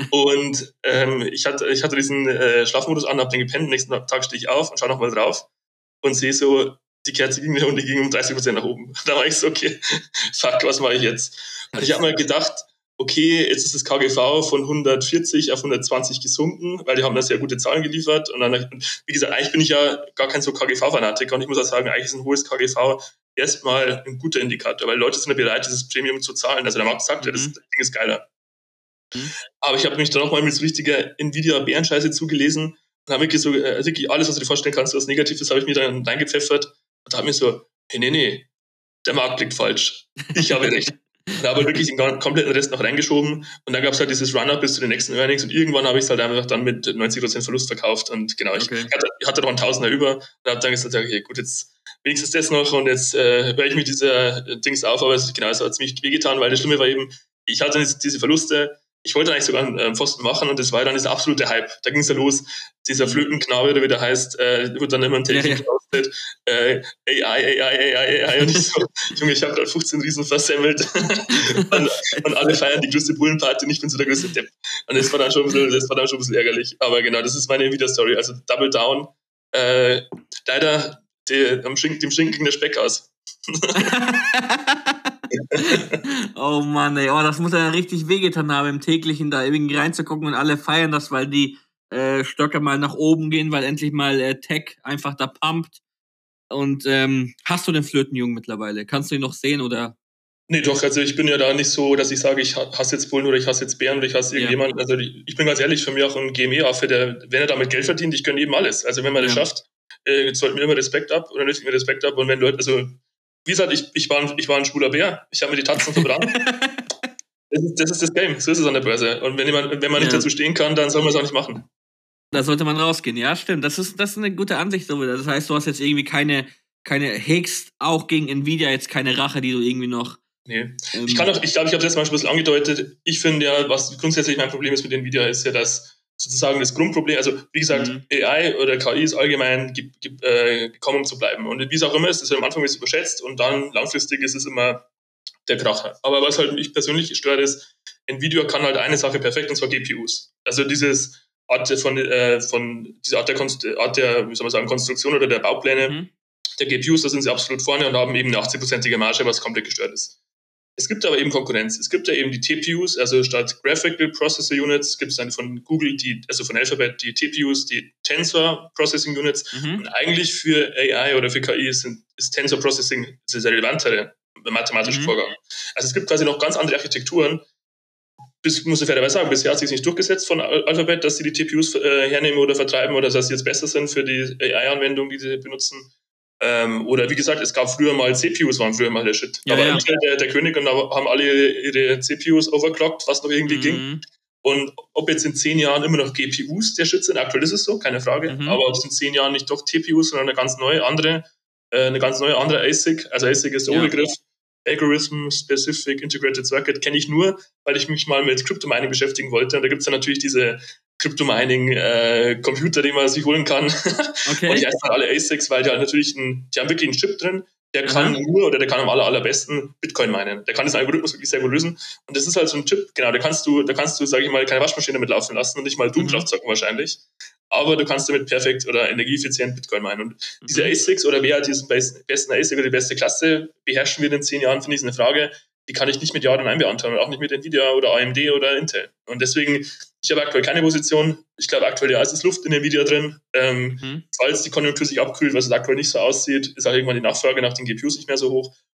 Und ähm, ich, hatte, ich hatte diesen äh, Schlafmodus an, habe den gepennt, nächsten Tag stehe ich auf und schaue nochmal drauf und sehe so, die Kerze ging und die ging um dreißig Prozent nach oben. Da war ich so, okay, fuck, was mache ich jetzt? Und ich habe mal gedacht, okay, jetzt ist das K G V von hundertvierzig auf hundertzwanzig gesunken, weil die haben da sehr gute Zahlen geliefert. Und dann, wie gesagt, eigentlich bin ich ja gar kein so K G V-Fanatiker und ich muss auch sagen, eigentlich ist ein hohes K G V erstmal ein guter Indikator, weil Leute sind ja bereit, dieses Premium zu zahlen. Also der Markt sagt ja, mhm. das Ding ist geiler. Mhm. Aber ich habe mich dann nochmal mit so richtiger Nvidia-Bärenscheiße zugelesen und habe wirklich so, äh, wirklich alles, was du dir vorstellen kannst, was Negatives, habe ich mir dann reingepfeffert und da habe ich mir so, hey, nee, nee, der Markt liegt falsch. Ich habe recht. Und habe wirklich den kompletten Rest noch reingeschoben und dann gab es halt dieses Run-Up bis zu den nächsten Earnings und irgendwann habe ich es halt einfach dann mit neunzig Prozent Verlust verkauft und genau, ich, okay. ich, hatte, ich hatte noch einen Tausender über und habe dann gesagt, okay, gut, jetzt wenigstens das noch und jetzt äh, höre ich mich dieser Dings auf, aber es, genau, es hat ziemlich wehgetan, weil das Schlimme war eben, ich hatte diese Verluste, ich wollte eigentlich sogar einen Pfosten machen und das war dann dieser absolute Hype. Da ging es ja los, dieser Flötenknabe, oder wie der heißt, äh, wird dann immer ein Telefon gepostet, ja, ja. äh, A I, A I, A I, A I und ich so, Junge, ich habe gerade fünfzehn Riesen versemmelt und, und alle feiern die größte Bullenparty und ich bin so der größte Depp. Und das war dann schon ein bisschen, das war dann schon ein bisschen ärgerlich. Aber genau, das ist meine Nvidia-Story. Also Double Down, äh, leider die, am Schinken, dem Schinken ging der Speck aus. Oh Mann, ey, oh, das muss ja richtig wehgetan haben, im täglichen da irgendwie reinzugucken und alle feiern das, weil die äh, Stöcke mal nach oben gehen, weil endlich mal äh, Tech einfach da pumpt. Und ähm, hast du den Flötenjungen mittlerweile? Kannst du ihn noch sehen oder? Nee, doch, also ich bin ja da nicht so, dass ich sage, ich hasse jetzt Bullen oder ich hasse jetzt Bären oder ich hasse irgendjemanden. Ja. Also ich bin ganz ehrlich, für mich auch ein G M E-Affe, der, wenn er damit Geld verdient, ich gönne eben alles. Also wenn man das ja. schafft, äh, sollten wir immer Respekt ab oder nicht mir Respekt ab. Und wenn Leute, also wie gesagt, ich, ich, war, ein, ich war ein schwuler Bär, ich habe mir die Tatzen verbrannt. das, ist, das ist das Game, so ist es an der Börse. Und wenn, jemand, wenn man nicht ja. dazu stehen kann, dann soll man es auch nicht machen. Da sollte man rausgehen, ja, stimmt. Das ist, das ist eine gute Ansicht. Das heißt, du hast jetzt irgendwie keine, keine hegst auch gegen Nvidia jetzt keine Rache, die du irgendwie noch... Nee. Ähm, ich kann auch, ich glaube, ich habe das mal schon ein bisschen angedeutet. Ich finde ja, was grundsätzlich mein Problem ist mit Nvidia, ist ja, dass sozusagen das Grundproblem, also wie gesagt, mhm. A I oder K I ist allgemein ge- ge- äh, gekommen, um zu bleiben. Und wie es auch immer ist, ist am Anfang ein bisschen überschätzt und dann langfristig ist es immer der Kracher. Aber was halt mich persönlich stört ist, Nvidia kann halt eine Sache perfekt, und zwar G P Us. Also dieses Art von, äh, von diese Art der, Konst- Art der, wie soll man sagen, Konstruktion oder der Baupläne mhm. der G P Us, da sind sie absolut vorne und haben eben eine achtzig-prozentige Marge, was komplett gestört ist. Es gibt aber eben Konkurrenz. Es gibt ja eben die T P Us, also statt Graphical Processor Units gibt es dann von Google, die, also von Alphabet, die T P Us, die Tensor Processing Units. Mhm. Und eigentlich für A I oder für K I sind, ist Tensor Processing der relevantere mathematische mhm. Vorgang. Also es gibt quasi noch ganz andere Architekturen. Bis, muss ich fairerweise sagen, bisher hat sich nicht durchgesetzt von Alphabet, dass sie die T P Us äh, hernehmen oder vertreiben oder dass sie jetzt besser sind für die A I-Anwendung, die sie benutzen. Ähm, oder wie gesagt, es gab früher mal C P Us, waren früher mal der Shit. Da ja, war ja. Intel der, der König und da haben alle ihre C P Us overclockt, was noch irgendwie mhm. ging. Und ob jetzt in zehn Jahren immer noch G P Us der Shit sind, aktuell ist es so, keine Frage. Mhm. Aber ob es in zehn Jahren nicht doch T P Us, sondern eine ganz neue andere, äh, eine ganz neue andere A S I C, also A S I C ist der ja. Oberbegriff, Algorithm Specific Integrated Circuit, kenne ich nur, weil ich mich mal mit Crypto-Mining beschäftigen wollte. Und da gibt es ja natürlich diese Crypto-Mining-Computer, äh, die man sich holen kann. Okay. Und die heißen alle A S I Cs, weil die halt natürlich einen, die haben wirklich einen Chip drin, der kann mhm. nur oder der kann am aller, allerbesten Bitcoin minen. Der kann diesen Algorithmus wirklich sehr gut lösen. Und das ist halt so ein Chip, genau, da kannst du, da kannst du, sage ich mal, keine Waschmaschine damit laufen lassen und nicht mal Doomkraft zocken mhm. wahrscheinlich. Aber du kannst damit perfekt oder energieeffizient Bitcoin minen. Und mhm. diese A S I Cs oder wer diesen besten A S I C oder die beste Klasse beherrschen wir in zehn Jahren, finde ich, ist eine Frage, die kann ich nicht mit Ja oder Nein beantworten, auch nicht mit Nvidia oder A M D oder Intel. Und deswegen, ich habe aktuell keine Position. Ich glaube, aktuell ja, es ist Luft in Nvidia drin. Ähm, mhm. Falls die Konjunktur sich abkühlt, was es aktuell nicht so aussieht, ist auch irgendwann die Nachfrage nach den G P Us nicht mehr so hoch.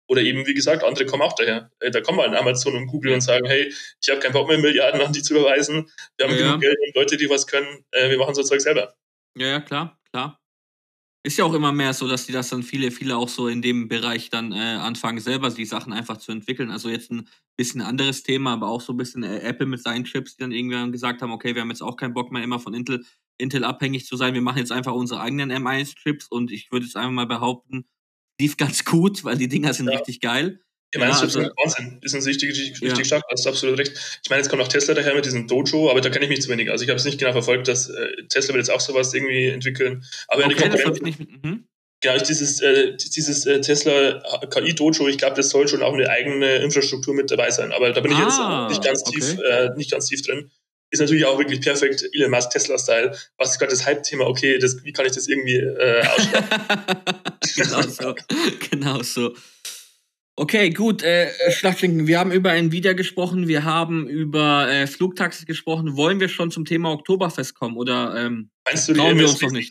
Oder eben, wie gesagt, andere kommen auch daher. Da kommen mal an Amazon und Google und sagen, hey, ich habe keinen Bock mehr, Milliarden an die zu überweisen. Wir haben ja, genug ja. Geld und Leute, die was können. Wir machen so Zeug selber. Ja, ja, klar, klar. Ist ja auch immer mehr so, dass die das dann viele, viele auch so in dem Bereich dann äh, anfangen, selber die Sachen einfach zu entwickeln. Also jetzt ein bisschen anderes Thema, aber auch so ein bisschen äh, Apple mit seinen Chips, die dann irgendwann gesagt haben, okay, wir haben jetzt auch keinen Bock mehr, immer von Intel, Intel abhängig zu sein. Wir machen jetzt einfach unsere eigenen M eins Chips und ich würde jetzt einfach mal behaupten, lief ganz gut, weil die Dinger sind ja. richtig geil. Ich meine, ja, das ist also, Wahnsinn. Die sind richtig, richtig, richtig ja. stark. Hast du absolut recht. Ich meine, jetzt kommt auch Tesla daher mit diesem Dojo, aber da kenne ich mich zu wenig. Also ich habe es nicht genau verfolgt, dass äh, Tesla will jetzt auch sowas irgendwie entwickeln. Aber okay, die das habe ich nicht mit... Mhm. Genau, dieses, äh, dieses äh, Tesla K I-Dojo, ich glaube, das soll schon auch eine eigene Infrastruktur mit dabei sein. Aber da bin ich ah, jetzt nicht ganz, okay. tief, äh, nicht ganz tief drin. Ist natürlich auch wirklich perfekt Elon Musk Tesla-Style. Was ist gerade das Hype-Thema? Okay, das, wie kann ich das irgendwie äh, ausschlagen? Genau so. Genau so. Okay, gut, äh, Schlachtschinken, wir haben über Nvidia gesprochen, wir haben über äh, Flugtaxis gesprochen. Wollen wir schon zum Thema Oktoberfest kommen oder ähm, Meinst du die trauen wir M S uns noch nicht?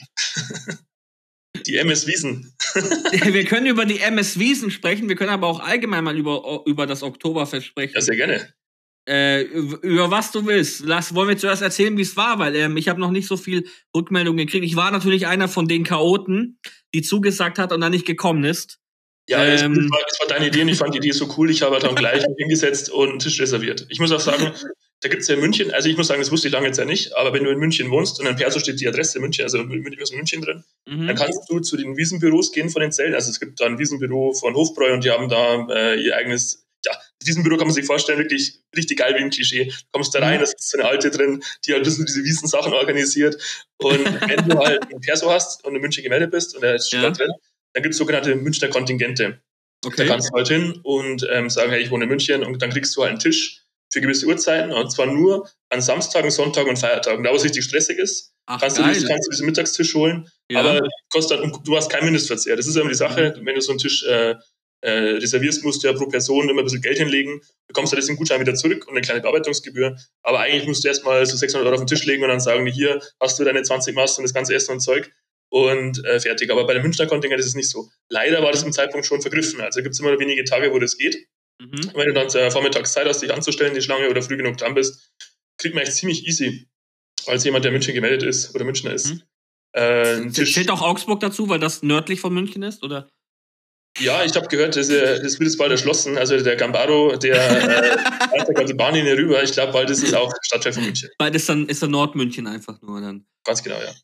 Die M S Wiesn. Wir können über die M S Wiesn sprechen, wir können aber auch allgemein mal über, über das Oktoberfest sprechen. Ja, sehr gerne. Äh, über, über was du willst. Lass, wollen wir zuerst erzählen, wie es war, weil ähm, ich habe noch nicht so viel Rückmeldungen gekriegt. Ich war natürlich einer von den Chaoten, die zugesagt hat und dann nicht gekommen ist. Ja, das, ähm, war, das war deine Idee und ich fand die Idee so cool. Ich habe dann gleich hingesetzt und einen Tisch reserviert. Ich muss auch sagen, da gibt es ja in München, also ich muss sagen, das wusste ich lange jetzt ja nicht, aber wenn du in München wohnst und in Perso steht die Adresse in München, also mit was München drin, mhm. dann kannst du zu den Wiesenbüros gehen von den Zellen. Also es gibt da ein Wiesenbüro von Hofbräu und die haben da äh, ihr eigenes, ja, Wiesenbüro kann man sich vorstellen, wirklich richtig geil wie ein Klischee. Du kommst da rein, da ist so eine Alte drin, die halt ein bisschen diese Wiesensachen organisiert. Und wenn du halt in Perso hast und in München gemeldet bist und da ist ja. drin, dann gibt es sogenannte Münchner Kontingente. Okay. Da kannst du halt hin und ähm, sagen, hey, ich wohne in München und dann kriegst du halt einen Tisch für gewisse Uhrzeiten und zwar nur an Samstagen, Sonntagen und Feiertagen. Da, wo es richtig stressig ist, Ach, kannst, du das, kannst du diesen Mittagstisch holen, ja. aber kostet dann, du hast keinen Mindestverzehr. Das ist immer die Sache, mhm. wenn du so einen Tisch äh, äh, reservierst, musst du ja pro Person immer ein bisschen Geld hinlegen, bekommst du das im Gutschein wieder zurück und eine kleine Bearbeitungsgebühr, aber eigentlich musst du erstmal so sechshundert Euro auf den Tisch legen und dann sagen, hier hast du deine zwanzig Masten und das ganze Essen und Zeug. Und äh, fertig. Aber bei dem Münchner Kontingent ist es nicht so. Leider war das im Zeitpunkt schon vergriffen. Also gibt es immer wenige Tage, wo das geht. Mhm. Wenn du dann äh, vormittags Zeit hast, dich anzustellen, die Schlange oder früh genug dran bist, kriegt man echt ziemlich easy, als jemand, der München gemeldet ist oder Münchner ist. Mhm. Äh, Zählt auch Augsburg dazu, weil das nördlich von München ist, oder? Ja, ich habe gehört, das, das wird jetzt bald erschlossen. Also der Gambaro, der äh, ganze Bahnlinie rüber. Ich glaube, bald ist es auch Stadtteil von München. Bald ist dann ist dann Nordmünchen einfach nur dann. Ganz genau, ja.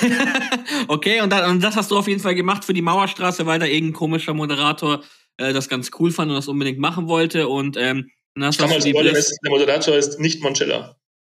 Okay, und, dann, und das hast du auf jeden Fall gemacht für die Mauerstraße, weil da irgendein komischer Moderator äh, das ganz cool fand und das unbedingt machen wollte. Und ähm, dann hast ich kann mal so wollen, der Moderator ist nicht Moncella.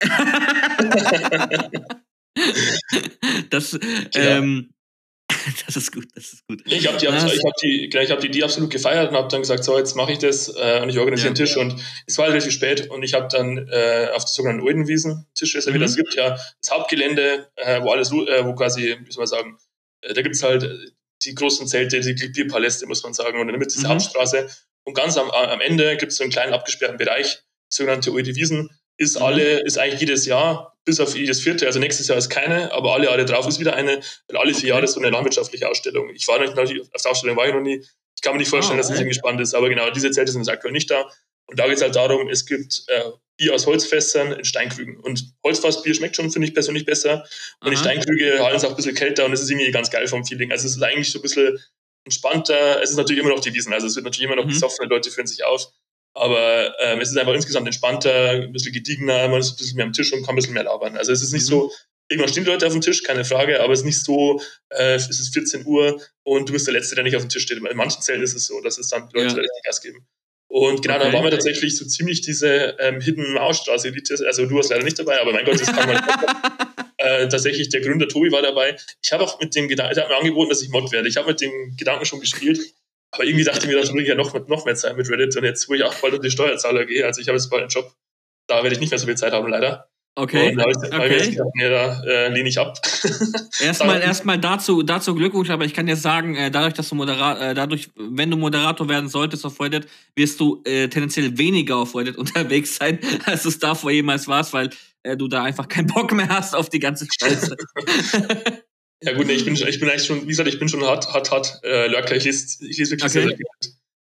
das, ähm, das ist gut, das ist gut. Ich habe die, hab, ich hab die, ich hab die, die absolut gefeiert und habe dann gesagt, so, jetzt mache ich das äh, und ich organisiere ja. einen Tisch. Und es war relativ spät und ich habe dann äh, auf die sogenannten Oidenwiesen Tisch reserviert. Mhm. Es gibt ja das Hauptgelände, äh, wo alles, äh, wo quasi, wie soll man sagen, äh, da gibt es halt die großen Zelte, die Bierpaläste, muss man sagen, und in der Mitte ist die mhm. Hauptstraße. Und ganz am, am Ende gibt es so einen kleinen abgesperrten Bereich, die sogenannte Oidenwiesen. Ist mhm. alle, ist eigentlich jedes Jahr, bis auf jedes vierte, also nächstes Jahr ist keine, aber alle Jahre drauf ist wieder eine, weil alle vier Jahre ist so eine landwirtschaftliche Ausstellung. Ich war noch nicht, auf der Ausstellung war ich noch nie, ich kann mir nicht vorstellen, oh, dass das irgendwie spannend ist, aber genau, diese Zelte sind jetzt aktuell nicht da. Und da geht es halt darum, es gibt äh, Bier aus Holzfässern in Steinkrügen. Und Holzfassbier schmeckt schon, finde ich persönlich besser. Und Aha. die Steinkrüge halten es auch ein bisschen kälter und es ist irgendwie ganz geil vom Feeling. Also es ist eigentlich so ein bisschen entspannter, es ist natürlich immer noch die Wiesen, also es wird natürlich immer noch besoffen, mhm. Leute führen sich auf. Aber ähm, es ist einfach insgesamt entspannter, ein bisschen gediegener, man ist ein bisschen mehr am Tisch und kann ein bisschen mehr labern. Also es ist nicht mhm. so, irgendwann stehen die Leute auf dem Tisch, keine Frage, aber es ist nicht so, äh, es ist vierzehn Uhr und du bist der Letzte, der nicht auf dem Tisch steht. In manchen Zellen ist es so, dass es dann die Leute ja. richtig Gas geben. Und genau, okay. dann waren wir tatsächlich so ziemlich diese ähm, Hidden Mauerstraße, also du warst leider nicht dabei, aber mein Gott, das kann man äh, tatsächlich, der Gründer Tobi war dabei. Ich habe auch mit dem Gedanken, der hat mir angeboten, dass ich Mod werde. Ich habe mit dem Gedanken schon gespielt. Aber irgendwie dachte ich mir, da will ich ja noch, noch mehr Zeit mit Reddit. Und jetzt, wo ich auch bald um die Steuerzahler gehe, also ich habe jetzt bald einen Job, da werde ich nicht mehr so viel Zeit haben, leider. Okay. Und da habe ich, okay. hab ich gedacht, nee, da äh, lehne ich ab. Erstmal erstmal dazu, dazu Glückwunsch, aber ich kann dir sagen, äh, dadurch, dass du Moderator, äh, dadurch, wenn du Moderator werden solltest auf Reddit, wirst du äh, tendenziell weniger auf Reddit unterwegs sein, als du es davor jemals warst, weil äh, du da einfach keinen Bock mehr hast auf die ganze Scheiße. Ja gut, nee, ich bin, ich bin eigentlich schon, wie gesagt, ich bin schon hart, hart, hart äh, Lurker. Ich lese, ich lese wirklich okay. sehr, sehr gut.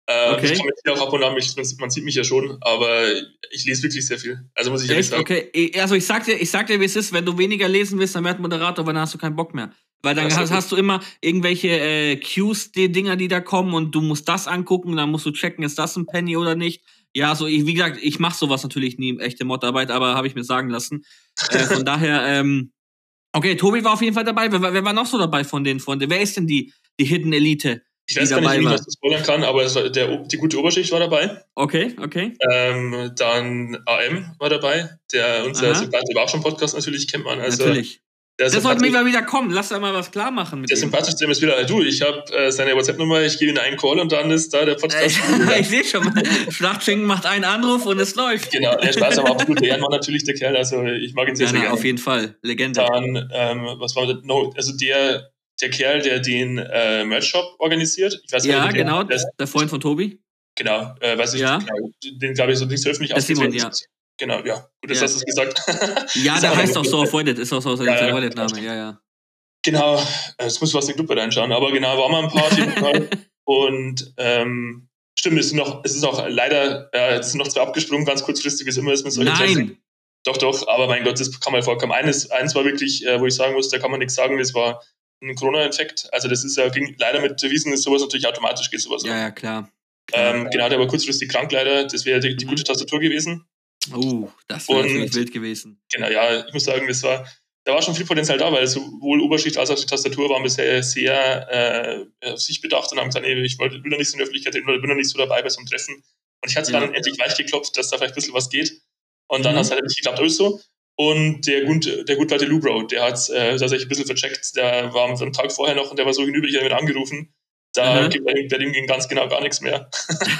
Äh, Okay. Ich kommentiere auch ab und an, mich, man sieht mich ja schon, aber ich lese wirklich sehr viel. Also muss ich ehrlich Echt? sagen. Okay, also ich sag dir, ich sag dir, wie es ist, wenn du weniger lesen willst, dann werd Moderator, weil dann hast du keinen Bock mehr. Weil dann Das hast, ist gut. hast du immer irgendwelche äh, Cues, die Dinger, die da kommen und du musst das angucken, dann musst du checken, ist das ein Penny oder nicht. Ja, so ich, wie gesagt, ich mache sowas natürlich nie, echte Modarbeit, aber habe ich mir sagen lassen. Äh, von daher, ähm, okay, Tobi war auf jeden Fall dabei. Wer, wer war noch so dabei von den, von den, wer ist denn die, die Hidden Elite, Ich die weiß gar nicht, dabei wie ich war? das spoilern kann, aber es war der, die gute Oberschicht war dabei. Okay, okay. Ähm, dann A M war dabei, der unser Aha, Sympath war auch schon Podcast natürlich, kennt man. Also natürlich. der Der sollte mir Sympathisch, mal wieder kommen. Lass da mal was klar machen mit der dem. sympathischste ist wieder, du, ich habe äh, seine WhatsApp-Nummer, ich gebe ihm einen Call und dann ist da der Äh, Podcast. ich sehe schon, Schlachtschinken macht einen Anruf und es läuft. Genau, der Spaß, aber absolut der Ehrenmann natürlich, der Kerl, also ich mag ihn sehr, Ja, sehr na, gerne. auf jeden Fall. Legende. Dann, ähm, was war das? No, also der, der Kerl, der den äh, Merch-Shop organisiert, ich weiß gar Ja, nicht, der, genau, der, der Freund von Tobi. genau, äh, weiß ich, Ja, genau, den glaube ich so nicht so öffentlich der Simon, ausgetreten ja. ist. Genau, ja, gut, jetzt Ja, hast du es gesagt. ja, Ist der aber heißt noch auch gut. so auf Reddit, ist auch so sein Ja, ja, Reddit-Name, ja, ja. genau, jetzt muss ich was in die Gruppe reinschauen, aber genau, waren wir ein paar auf jeden Fall. Und ähm, stimmt, es ist noch, es ist auch leider, äh, es sind noch zwei abgesprungen, ganz kurzfristig ist immer das mit solchen Chefs. Nein! Doch, doch, aber mein Gott, das kann mal vorkommen. Eines, eins war wirklich, äh, wo ich sagen muss, da kann man nichts sagen, das war ein Corona-Infekt. Also das ist ja, ging leider mit Wiesen ist sowas natürlich automatisch, geht sowas. Ja, ja, klar. klar. Ähm, genau, der war kurzfristig krank leider, das wäre die, die Mhm. gute Tastatur gewesen. Uh, das wäre natürlich Und wild gewesen. genau, ja, ich muss sagen, das war, da war schon viel Potenzial da, weil sowohl Oberschicht als auch die Tastatur waren bisher sehr äh, auf sich bedacht und haben gesagt, nee, ich wollte, will da nicht so in der Öffentlichkeit reden, oder bin da nicht so dabei bei so einem Treffen. Und ich hatte Ja. dann endlich weich geklopft, dass da vielleicht ein bisschen was geht. Und dann Mhm. hat es halt nicht geklappt, alles so. Und der gut, der gut alte Lubro, der hat es äh, tatsächlich ein bisschen vercheckt, der war am, am Tag vorher noch und der war so hinüber, ich habe ihn angerufen. Da Aha. gibt bei dem ging ganz genau gar nichts mehr.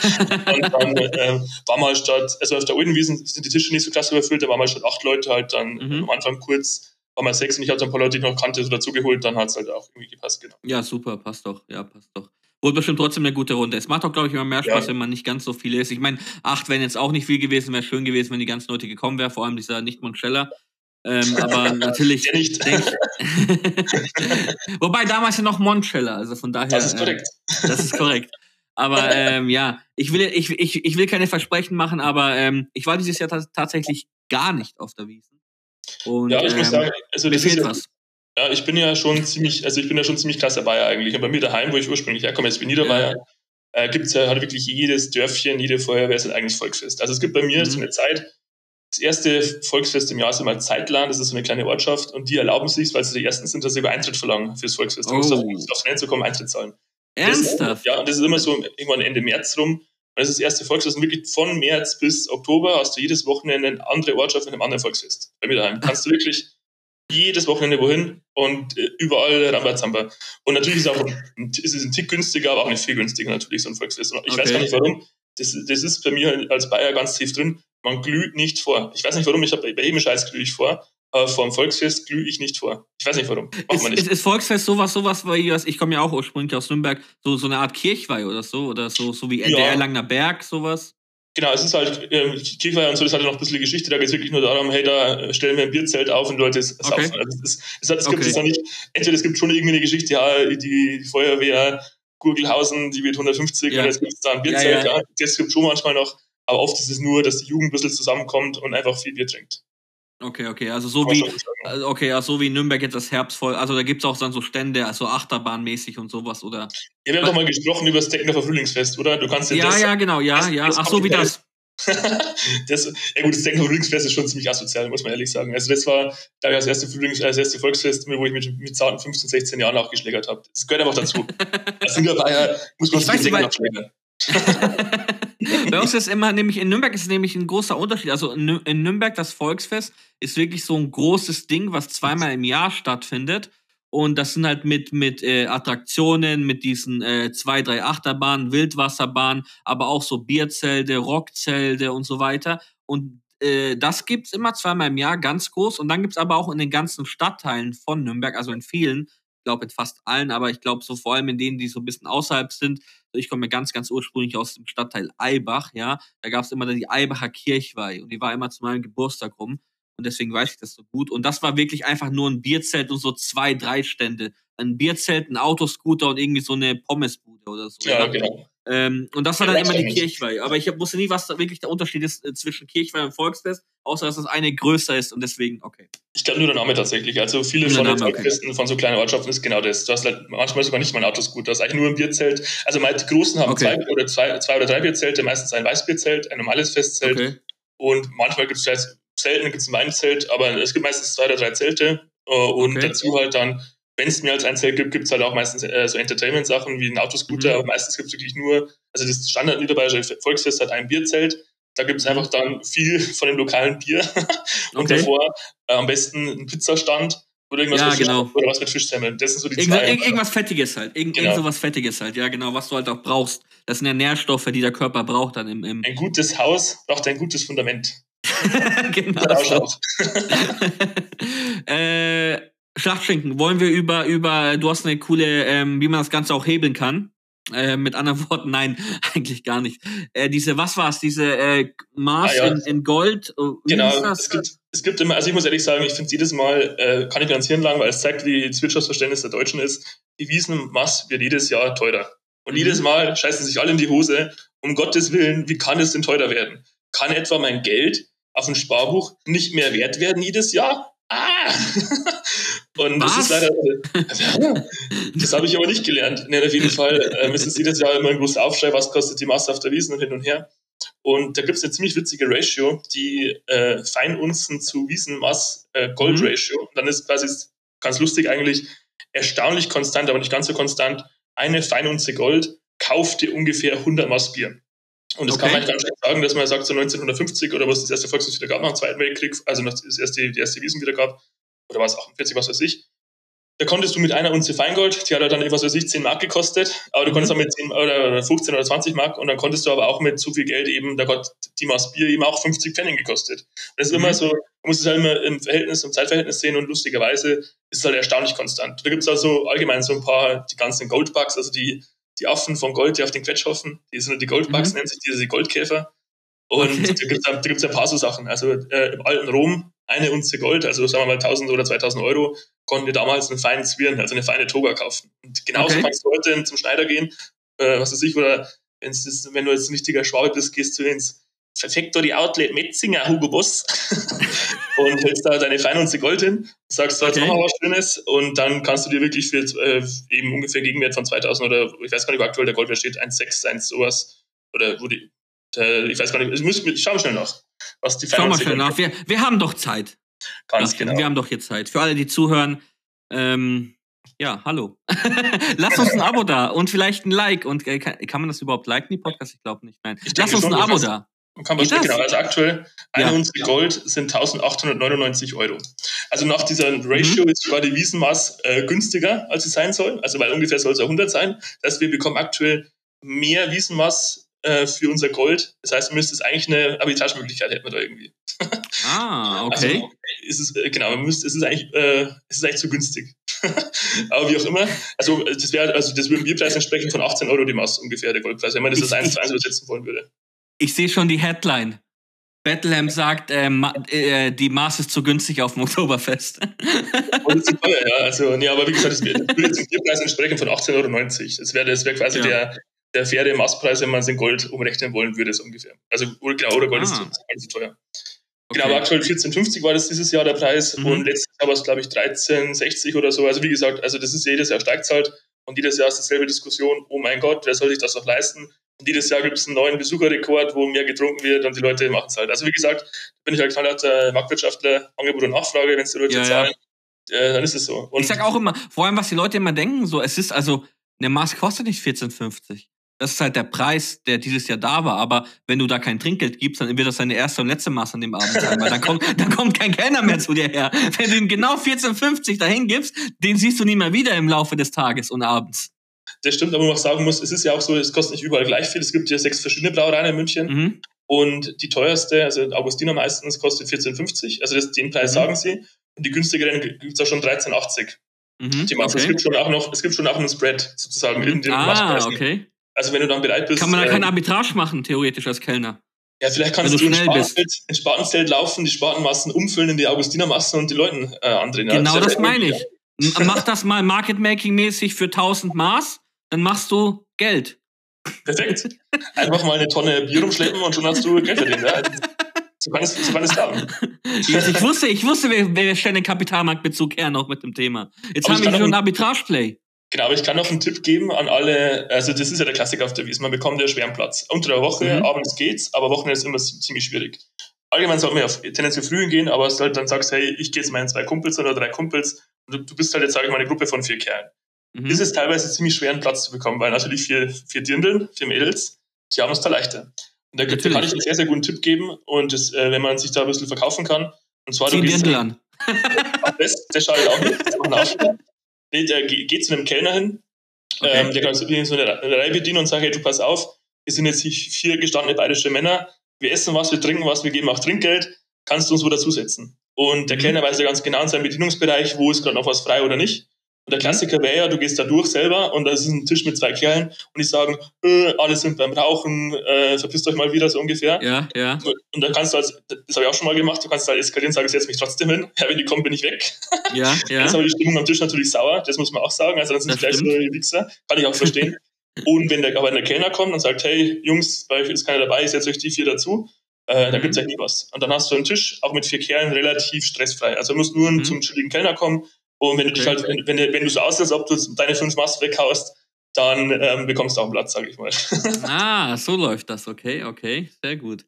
Und dann äh, war mal statt, also auf der alten Wiesen sind die Tische nicht so klasse überfüllt, da waren mal statt acht Leute halt dann Mhm. am Anfang kurz, war mal sechs und ich hatte ein paar Leute, die ich noch kannte, so dazugeholt, dann hat es halt auch irgendwie gepasst, genau. Ja, super, passt doch. Ja, passt doch. Wurde bestimmt trotzdem eine gute Runde. Es macht auch, glaube ich, immer mehr Spaß, Ja. wenn man nicht ganz so viele ist. Ich meine, acht wären jetzt auch nicht viel gewesen, wäre schön gewesen, wenn die ganzen Leute gekommen wären, vor allem dieser Nicht-Monchella. Ähm, aber natürlich. Der nicht. Denk Wobei damals ja noch Monchella, also von daher. Das ist korrekt. Äh, das ist korrekt. Aber ähm, ja, ich will, ich, ich, ich will keine Versprechen machen, aber ähm, ich war dieses Jahr ta- tatsächlich gar nicht auf der Wiesn. Und, Ja, ich ähm, muss sagen, also mir das ist fehlt ja, was. ja, ich bin ja schon ziemlich, also ich bin ja schon ziemlich krasser Bayer eigentlich. Und bei mir daheim, wo ich ursprünglich herkomme, jetzt bin Niederbayern, Ja. äh, gibt es ja, hat wirklich jedes Dörfchen, jede Feuerwehr sein eigenes Volksfest. Also es gibt bei mir Mhm. so eine Zeit, das erste Volksfest im Jahr ist immer Zeitlan, das ist so eine kleine Ortschaft und die erlauben sich, weil sie die ersten sind, dass sie über Eintritt verlangen fürs Volksfest. Du musst auf, Oh. aufs Rennen zu kommen, Eintritt zahlen. Das, Ernsthaft? ja, und das ist immer so irgendwann Ende März rum. Und das ist das erste Volksfest. Und wirklich von März bis Oktober hast du jedes Wochenende eine andere Ortschaft mit einem anderen Volksfest. Bei mir daheim. Kannst du wirklich jedes Wochenende wohin und äh, überall Rambazamba. Und natürlich ist es auch ist es ein Tick günstiger, aber auch nicht viel günstiger natürlich, so ein Volksfest. Und ich Okay. weiß gar nicht warum. Das, das ist bei mir als Bayer ganz tief drin. Man glüht nicht vor. Ich weiß nicht warum, ich habe bei jedem Scheiß glühe ich vor. Aber vor dem Volksfest glühe ich nicht vor. Ich weiß nicht warum. Macht Ist, man nicht. ist, ist Volksfest sowas, sowas, weil ich, ich komme ja auch ursprünglich aus Nürnberg, so, so eine Art Kirchweih oder so, oder so, so wie Ja. der Erlanger Berg, sowas? Genau, es ist halt, ähm, Kirchweih und so, das hat ja noch ein bisschen Geschichte, da geht es wirklich nur darum, hey, da stellen wir ein Bierzelt auf und Leute saufen. Okay. Also es, ist, es, hat, es gibt Okay. es noch nicht, entweder es gibt schon irgendwie eine Geschichte, ja, die, die Feuerwehr Gurgelhausen, die wird hundertfünfzig Ja. und jetzt gibt es da ein Bierzelt, Ja, ja, ja. das gibt es schon manchmal noch, aber oft ist es nur, dass die Jugend ein bisschen zusammenkommt und einfach viel Bier trinkt. Okay, okay, also so Kann man wie, schon sagen. also okay, also so wie in Nürnberg jetzt das Herbstvoll, also da gibt es auch dann so Stände, also Achterbahnmäßig und sowas, oder? Ja, wir haben doch mal gesprochen über das Deckendorfer Frühlingsfest, oder? Du kannst dir Ja, das... ja, genau, ja, das- ja, das ach so wie das. das, ja gut, das Deckendorfer Frühlingsfest ist schon ziemlich asozial, muss man ehrlich sagen. Also das war, da das erste Frühlings, das erste Volksfest, wo ich mit, mit zarten fünfzehn, sechzehn Jahren auch geschlägert habe. Das gehört einfach dazu. Als Niederbayer muss man Ich sich weiß den nicht, Decken abschlägern. Bei uns ist immer, nämlich in Nürnberg ist nämlich ein großer Unterschied. Also in, Nü- in Nürnberg, das Volksfest, ist wirklich so ein großes Ding, was zweimal im Jahr stattfindet. Und das sind halt mit, mit äh, Attraktionen, mit diesen äh, zwei, drei Achterbahnen, Wildwasserbahnen, aber auch so Bierzelte, Rockzelte und so weiter. Und äh, das gibt's immer zweimal im Jahr, ganz groß. Und dann gibt's aber auch in den ganzen Stadtteilen von Nürnberg, also in vielen, ich glaube in fast allen, aber ich glaube so vor allem in denen, die so ein bisschen außerhalb sind. Ich komme ja ganz, ganz ursprünglich aus dem Stadtteil Eibach, ja. Da gab's immer die Eibacher Kirchweih und die war immer zu meinem Geburtstag rum. Und deswegen weiß ich das so gut. Und das war wirklich einfach nur ein Bierzelt und so zwei, drei Stände. Ein Bierzelt, ein Autoscooter und irgendwie so eine Pommesbude oder so. Ja, genau. Ähm, und das war dann immer die Kirchweih. Aber ich hab, wusste nie, was da wirklich der Unterschied ist äh, zwischen Kirchweih und Volksfest, außer dass das eine größer ist und deswegen, okay. Ich glaube nur der Name tatsächlich. Also viele von den Volksfesten, okay. von so kleinen Ortschaften ist genau das. Du hast halt manchmal sogar nicht mal ein Autoscooter, du hast eigentlich nur ein Bierzelt. Also die Großen haben okay. zwei, oder zwei, zwei oder drei Bierzelte, meistens ein Weißbierzelt, ein normales Festzelt. Okay. Und manchmal gibt es vielleicht selten gibt's ein Weinzelt, aber es gibt meistens zwei oder drei Zelte. Und okay. dazu halt dann, wenn es mehr als ein Zelt gibt, gibt es halt auch meistens äh, so Entertainment-Sachen wie ein Autoscooter, mhm. aber meistens gibt es wirklich nur, also das Standard niederbayerische Volksfest hat ein Bierzelt, da gibt es einfach dann viel von dem lokalen Bier und okay. davor äh, am besten ein Pizzastand oder irgendwas, ja, mit genau. Fisch, oder was mit Fischsemmeln. Das sind so die Irgendwas, zwei. Irgend, irgendwas Fettiges halt, irgend, genau. irgend sowas Fettiges halt, ja genau, was du halt auch brauchst. Das sind ja Nährstoffe, die der Körper braucht dann im... im ein gutes Haus braucht ein gutes Fundament. Genau. So. äh, Schlachtschinken, wollen wir über, über, du hast eine coole, ähm, wie man das Ganze auch hebeln kann. Äh, mit anderen Worten, nein, eigentlich gar nicht. Äh, diese, was war's, diese äh, Maß ah, ja. in, in Gold? Wie genau, es gibt, es gibt immer, also ich muss ehrlich sagen, ich finde es jedes Mal, äh, kann ich mir ans Hirn langen, weil es zeigt, wie das Wirtschaftsverständnis der Deutschen ist. Die Wiesenmaß wird jedes Jahr teurer. Und mhm. jedes Mal scheißen sich alle in die Hose. Um Gottes Willen, wie kann es denn teurer werden? Kann etwa mein Geld auf dem Sparbuch nicht mehr wert werden jedes Jahr? Ah! Und was? Das ist leider, ja, das habe ich aber nicht gelernt. Nee, auf jeden Fall äh, ist es jedes Jahr immer ein großer Aufschrei, was kostet die Masse auf der Wiesn und hin und her. Und da gibt es eine ziemlich witzige Ratio, die äh, Feinunzen zu Wiesenmaß äh, Gold mhm. Ratio. Und dann ist quasi ganz lustig eigentlich, erstaunlich konstant, aber nicht ganz so konstant, eine Feinunze Gold kauft dir ungefähr hundert Maß Bier. Und das okay. kann man eigentlich ganz schön sagen, dass man sagt, so neunzehnhundertfünfzig oder was das erste Volksfest wieder gab nach dem Zweiten Weltkrieg, also noch das erste, die erste Wiesn wieder gab, oder war es achtundvierzig, was weiß ich, da konntest du mit einer Unze Feingold, die hat dann, was weiß ich, zehn Mark gekostet, aber du mhm. konntest auch mit zehn oder fünfzehn oder zwanzig Mark und dann konntest du aber auch mit so viel Geld eben, da hat die Maß Bier eben auch fünfzig Pfennig gekostet. Und das ist mhm. immer so, man muss es halt immer im Verhältnis, im Zeitverhältnis sehen und lustigerweise ist es halt erstaunlich konstant. Da gibt es also allgemein so ein paar, die ganzen Goldbugs, also die die Affen von Gold, die auf den Quetsch hoffen, die sind die Goldbugs, mhm. nennen sich diese Goldkäfer. Und okay. da gibt es da gibt's ein paar so Sachen. Also äh, im alten Rom, eine Unze Gold, also sagen wir mal tausend oder zweitausend Euro, konnten wir damals einen feinen Zwirn, also eine feine Toga kaufen. Und genauso okay. kannst du heute zum Schneider gehen, äh, was weiß ich, oder wenn's das, wenn du jetzt ein richtiger Schwabe bist, gehst du ins Factory Outlet Metzinger Hugo Boss und hältst da deine Feinunze Gold hin, sagst, so, jetzt okay. machen wir was Schönes und dann kannst du dir wirklich für äh, eben ungefähr Gegenwert von zweitausend oder ich weiß gar nicht, wo aktuell der Goldwert steht, eins Komma sechs, eins sowas oder wo die, der, ich weiß gar nicht, ich, muss, ich schau mal schnell nach, was die Feinunze Schau mal schnell nach, wir, wir haben doch Zeit. Ganz Ach, genau. Wir haben doch hier Zeit. Für alle, die zuhören, ähm, ja, hallo. Lass uns ein Abo da und vielleicht ein Like und äh, kann, kann man das überhaupt liken, die Podcast? Ich glaube nicht, nein. Ich Lass uns ein Abo was, da. Kann man genau, also aktuell eine ja. Unze Gold sind eintausendachthundertneunundneunzig Euro. Also nach dieser Ratio mhm. ist sogar die Wiesenmaß äh, günstiger, als sie sein soll. Also weil ungefähr soll es auch hundert sein. Das heißt, wir bekommen aktuell mehr Wiesenmaß äh, für unser Gold. Das heißt, müsste es eigentlich eine Arbitragemöglichkeit hätten wir da irgendwie. Ah, okay. Also ist es, äh, genau, man müsste, es ist eigentlich, äh, es ist eigentlich zu günstig. Aber wie auch immer, also das wäre, also das würde ein Bierpreis entsprechen von achtzehn Euro die Maß ungefähr, der Goldpreis, wenn man das als eins zu eins übersetzen wollen würde. Ich sehe schon die Headline. Bethlehem sagt, äh, ma, äh, die Maß ist zu günstig auf dem Oktoberfest. Und zu teuer, ja. Also, nee, aber wie gesagt, das würde jetzt ein Bierpreis entsprechen von achtzehn Euro neunzig. Das wäre das wär quasi ja. der, der faire Maßpreis, wenn man es in Gold umrechnen wollen würde, so ungefähr. Also, oder, genau, oder Gold ah. ist, zu, ist zu teuer. Okay. Genau, aber aktuell vierzehn fünfzig war das dieses Jahr der Preis mhm. und letztes Jahr war es, glaube ich, dreizehn sechzig oder so. Also, wie gesagt, also das ist jedes Jahr steigt es halt und jedes Jahr ist dieselbe Diskussion, oh mein Gott, wer soll sich das auch leisten? Und jedes Jahr gibt es einen neuen Besucherrekord, wo mehr getrunken wird und die Leute machen es halt. Also wie gesagt, bin ich halt knallharter Marktwirtschaftler, Angebot und Nachfrage, wenn es die Leute ja, zahlen, ja. Äh, dann ist es so. Und ich sag auch immer, vor allem, was die Leute immer denken, so, es ist also, eine Maß kostet nicht vierzehn fünfzig. Das ist halt der Preis, der dieses Jahr da war. Aber wenn du da kein Trinkgeld gibst, dann wird das deine erste und letzte Maß an dem Abend sein. Weil dann kommt, dann kommt kein Kellner mehr zu dir her. Wenn du ihm genau vierzehn fünfzig dahin gibst, den siehst du nie mehr wieder im Laufe des Tages und abends. Das stimmt, aber man auch sagen muss, es ist ja auch so, es kostet nicht überall gleich viel. Es gibt ja sechs verschiedene Brauereien in München. Mhm. Und die teuerste, also Augustiner meistens, kostet vierzehn fünfzig. Also das, den Preis mhm. sagen sie. Und die günstigeren gibt es auch schon dreizehn achtzig. Mhm. Die okay. Es gibt schon auch noch, es gibt schon auch einen Spread sozusagen mhm. in den Ah, Maßpreisen. Okay. Also wenn du dann bereit bist... Kann man da äh, keine Arbitrage machen, theoretisch als Kellner? Ja, vielleicht kannst du, du ins Spartenzelt, ins Spartenzelt laufen, die Spatenmassen umfüllen in die Augustinermassen und die Leuten äh, andrehen. Genau, ja, das, das meine ich. Mach das mal Market-Making-mäßig für tausend Maß, dann machst du Geld. Perfekt. Einfach mal eine Tonne Bier rumschleppen und schon hast du Geld verdient. Ja? So kann es, so kann es klappen. Jetzt, ich wusste, ich wusste, wir, wir stellen den Kapitalmarktbezug her noch mit dem Thema. Jetzt Aber haben ich wir kann schon noch- Arbitrage-Play. Genau, aber ich kann noch einen Tipp geben an alle, also das ist ja der Klassiker auf der Wiesn, man bekommt ja schweren Platz. Unter der Woche, Mhm. abends geht's, aber Wochenende ist immer ziemlich schwierig. Allgemein sollte man ja auf tendenziell früh gehen, aber wenn du halt dann sagst, hey, ich gehe jetzt mit meinen zwei Kumpels oder drei Kumpels und du, du bist halt jetzt, sage ich mal, eine Gruppe von vier Kerlen. Mhm. Ist es teilweise ziemlich schwer, einen Platz zu bekommen, weil natürlich vier, vier Dirndl, vier Mädels, die haben es da leichter. Und da, gibt- da kann ich einen sehr, sehr guten Tipp geben und das, äh, wenn man sich da ein bisschen verkaufen kann. Und zwar, Zieh du gehst Dirndl an. das, das schadet auch nicht, das macht einen Aufschlag. Nee, der geht geht zu einem Kellner hin, Okay. ähm, der kann so eine, eine Reihe bedienen und sagt, hey, du pass auf, wir sind jetzt hier vier gestandene bayerische Männer, wir essen was, wir trinken was, wir geben auch Trinkgeld, kannst du uns wo dazusetzen? Und der Mhm. Kellner weiß ja ganz genau in seinem Bedienungsbereich, wo ist gerade noch was frei oder nicht. Und der Klassiker wäre ja, du gehst da durch selber und da ist ein Tisch mit zwei Kerlen und die sagen, äh, alle sind beim Rauchen, äh, verpisst euch mal wieder, so ungefähr. Ja, ja. Und dann kannst du, als, das habe ich auch schon mal gemacht, du kannst halt eskalieren, sagen, setz mich trotzdem hin. Ja, wenn die kommen, bin ich weg. Ja, Dann ja. ist aber die Stimmung am Tisch natürlich sauer, das muss man auch sagen. Also dann sind Das es gleich so stimmt. Wichser, kann ich auch verstehen. Und wenn der, aber wenn der Kellner kommt und sagt, hey, Jungs, bei euch ist keiner dabei, ich setze euch die vier dazu, äh, dann Mhm. gibt's ja nie was. Und dann hast du einen Tisch, auch mit vier Kerlen, relativ stressfrei. Also du musst nur Mhm. zum chilligen Kellner kommen und wenn du dich Okay. halt, wenn, wenn, wenn du so aussiehst, als ob du deine fünf Mast weghaust, dann ähm, bekommst du auch einen Platz, sage ich mal. Ah, so läuft das. Okay, okay. Sehr gut.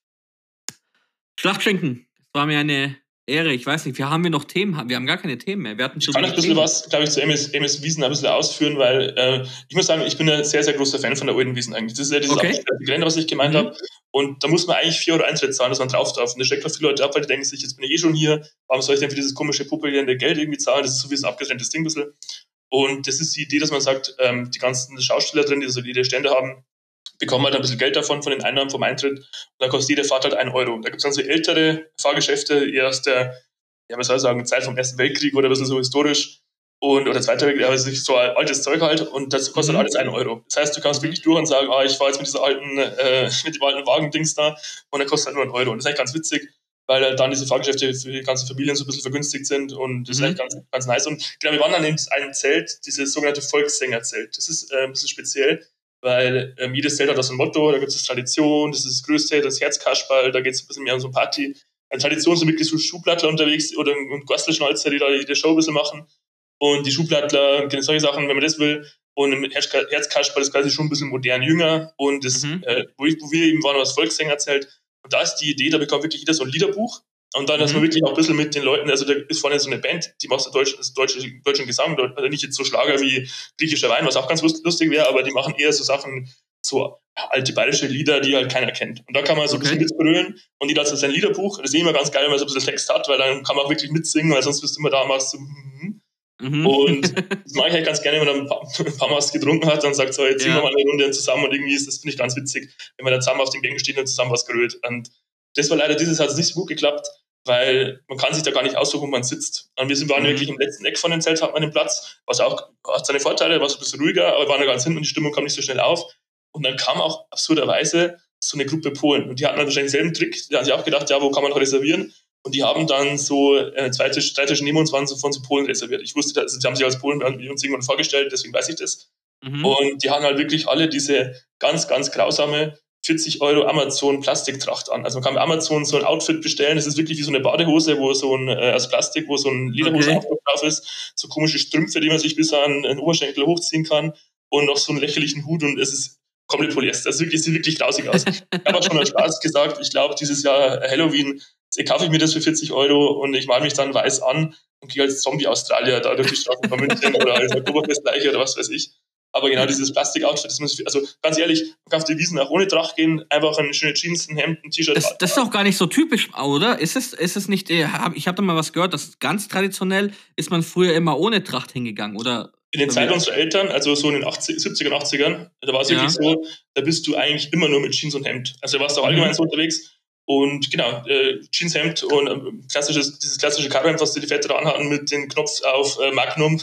Schlachtschinken. Es war mir eine Ehre. Ich weiß nicht, wir haben wir noch Themen? Wir haben gar keine Themen mehr. Wir hatten Ich zu kann noch ein wenig bisschen Themen. was, glaube ich, zu M S, M S Wiesn ein bisschen ausführen, weil äh, ich muss sagen, ich bin ein sehr, sehr großer Fan von der alten Wiesn eigentlich. Das ist ja dieses Okay. abgesperrte Gelände, was ich gemeint Mhm. habe. Und da muss man eigentlich vier Euro Eintritt zahlen, dass man drauf darf. Und das schreckt auch viele Leute ab, weil die denken sich, jetzt bin ich eh schon hier, warum soll ich denn für dieses komische Puppelgelände Geld irgendwie zahlen? Das ist so wie ein abgetrenntes Ding ein bisschen. Und das ist die Idee, dass man sagt, ähm, die ganzen Schauspieler drin, die so die Stände haben, bekommen halt ein bisschen Geld davon, von den Einnahmen vom Eintritt. Und da kostet jede Fahrt halt ein Euro. Da gibt es dann so ältere Fahrgeschäfte, eher aus der, ja, was soll ich sagen, Zeit vom Ersten Weltkrieg oder ein bisschen so historisch. Und, oder Zweiter Weltkrieg, aber es ist so altes Zeug halt. Und das kostet Mhm. alles einen Euro. Das heißt, du kannst Mhm. wirklich durch und sagen, ah, ich fahre jetzt mit dieser alten, äh, mit dem alten Wagen-Dings da und dann kostet halt nur einen Euro. Und das ist eigentlich ganz witzig, weil halt dann diese Fahrgeschäfte für die ganzen Familien so ein bisschen vergünstigt sind und das Mhm. ist eigentlich ganz, ganz nice. Und genau, wir waren dann in einem Zelt, dieses sogenannte Volkssängerzelt. Das ist äh, ein bisschen speziell, weil ähm, jedes Zelt hat auch so ein Motto, da gibt es Tradition, das ist das größte, das Herzkasperl, da geht es ein bisschen mehr um so eine Party. Eine Tradition sind wirklich so Schuhplattler unterwegs oder und Gastelschnäuzer, die da die Show ein bisschen machen. Und die Schuhplattler, genau solche Sachen, wenn man das will. Und im Herz- Herzkasperl ist quasi schon ein bisschen modern jünger. Und das, Mhm. äh, wo, ich, wo wir eben waren, war das Volkssängerzelt. Und da ist die Idee, da bekommt wirklich jeder so ein Liederbuch. Und dann, dass Mhm. man wirklich auch ein bisschen mit den Leuten, also da ist vorne so eine Band, die macht so Deutsch, also deutsche, deutschen Gesang, also nicht jetzt so Schlager wie griechischer Wein, was auch ganz lustig wäre, aber die machen eher so Sachen, so alte bayerische Lieder, die halt keiner kennt. Und da kann man so ein Okay. bisschen mitbrüllen und jeder hat so sein Liederbuch. Das ist immer ganz geil, wenn man so ein bisschen Text hat, weil dann kann man auch wirklich mitsingen, weil sonst bist du immer da und machst so, mhm. Mhm. Und das mache ich halt ganz gerne, wenn man ein paar, ein paar Mal was getrunken hat und sagt so, jetzt singen Ja. wir mal eine Runde zusammen und irgendwie ist das, finde ich, ganz witzig, wenn man dann zusammen auf den Gängen steht und zusammen was grölt. Und das war leider dieses Jahr nicht so gut geklappt, weil man kann sich da gar nicht aussuchen, wo man sitzt. Und wir sind, waren Mhm. wirklich im letzten Eck von dem Zelt, hat man den Platz, was auch hat seine Vorteile, war so ein bisschen ruhiger, aber wir waren da ganz hinten und die Stimmung kam nicht so schnell auf. Und dann kam auch absurderweise so eine Gruppe Polen und die hatten dann wahrscheinlich denselben Trick, die haben sich auch gedacht, ja, wo kann man noch reservieren? Und die haben dann so äh, zwei Tisch, drei Tische neben uns waren so von so Polen reserviert. Ich wusste, also die haben sich als Polen wie uns irgendwann vorgestellt, deswegen weiß ich das. Mhm. Und die haben halt wirklich alle diese ganz, ganz grausame vierzig Euro Amazon-Plastiktracht an. Also man kann bei Amazon so ein Outfit bestellen, das ist wirklich wie so eine Badehose, wo so ein, äh, aus Plastik, wo so ein Lederhosenaufdruck drauf ist, so komische Strümpfe, die man sich bis an den Oberschenkel hochziehen kann und noch so einen lächerlichen Hut und es ist komplett Polyester. Das ist wirklich, sieht wirklich grausig aus. Ich habe auch schon mal Spaß gesagt, ich glaube, dieses Jahr Halloween kaufe ich mir das für vierzig Euro und ich male mich dann weiß an und gehe als Zombie-Australier da durch die Straßen von München oder als Oktoberfestleiche oder was weiß ich. Aber genau dieses Plastik-Outfit, das muss ich, also ganz ehrlich, man kann auf die Wiesn auch ohne Tracht gehen, einfach eine schöne Jeans, ein Hemd, ein T-Shirt. Das, das ist doch gar nicht so typisch, oder? Ist es, ist es nicht, äh, hab- ich habe da mal was gehört, dass ganz traditionell ist man früher immer ohne Tracht hingegangen, oder? In den Zeiten unserer Eltern, also so in den achtzig, siebzigern, achtzigern, da war es Ja. wirklich so, da bist du eigentlich immer nur mit Jeans und Hemd. Also da warst du auch Mhm. allgemein so unterwegs. Und genau, äh, Jeans, Hemd und ähm, klassisches, dieses klassische Carhemd, was die Väter anhatten mit dem Knopf auf äh, Magnum,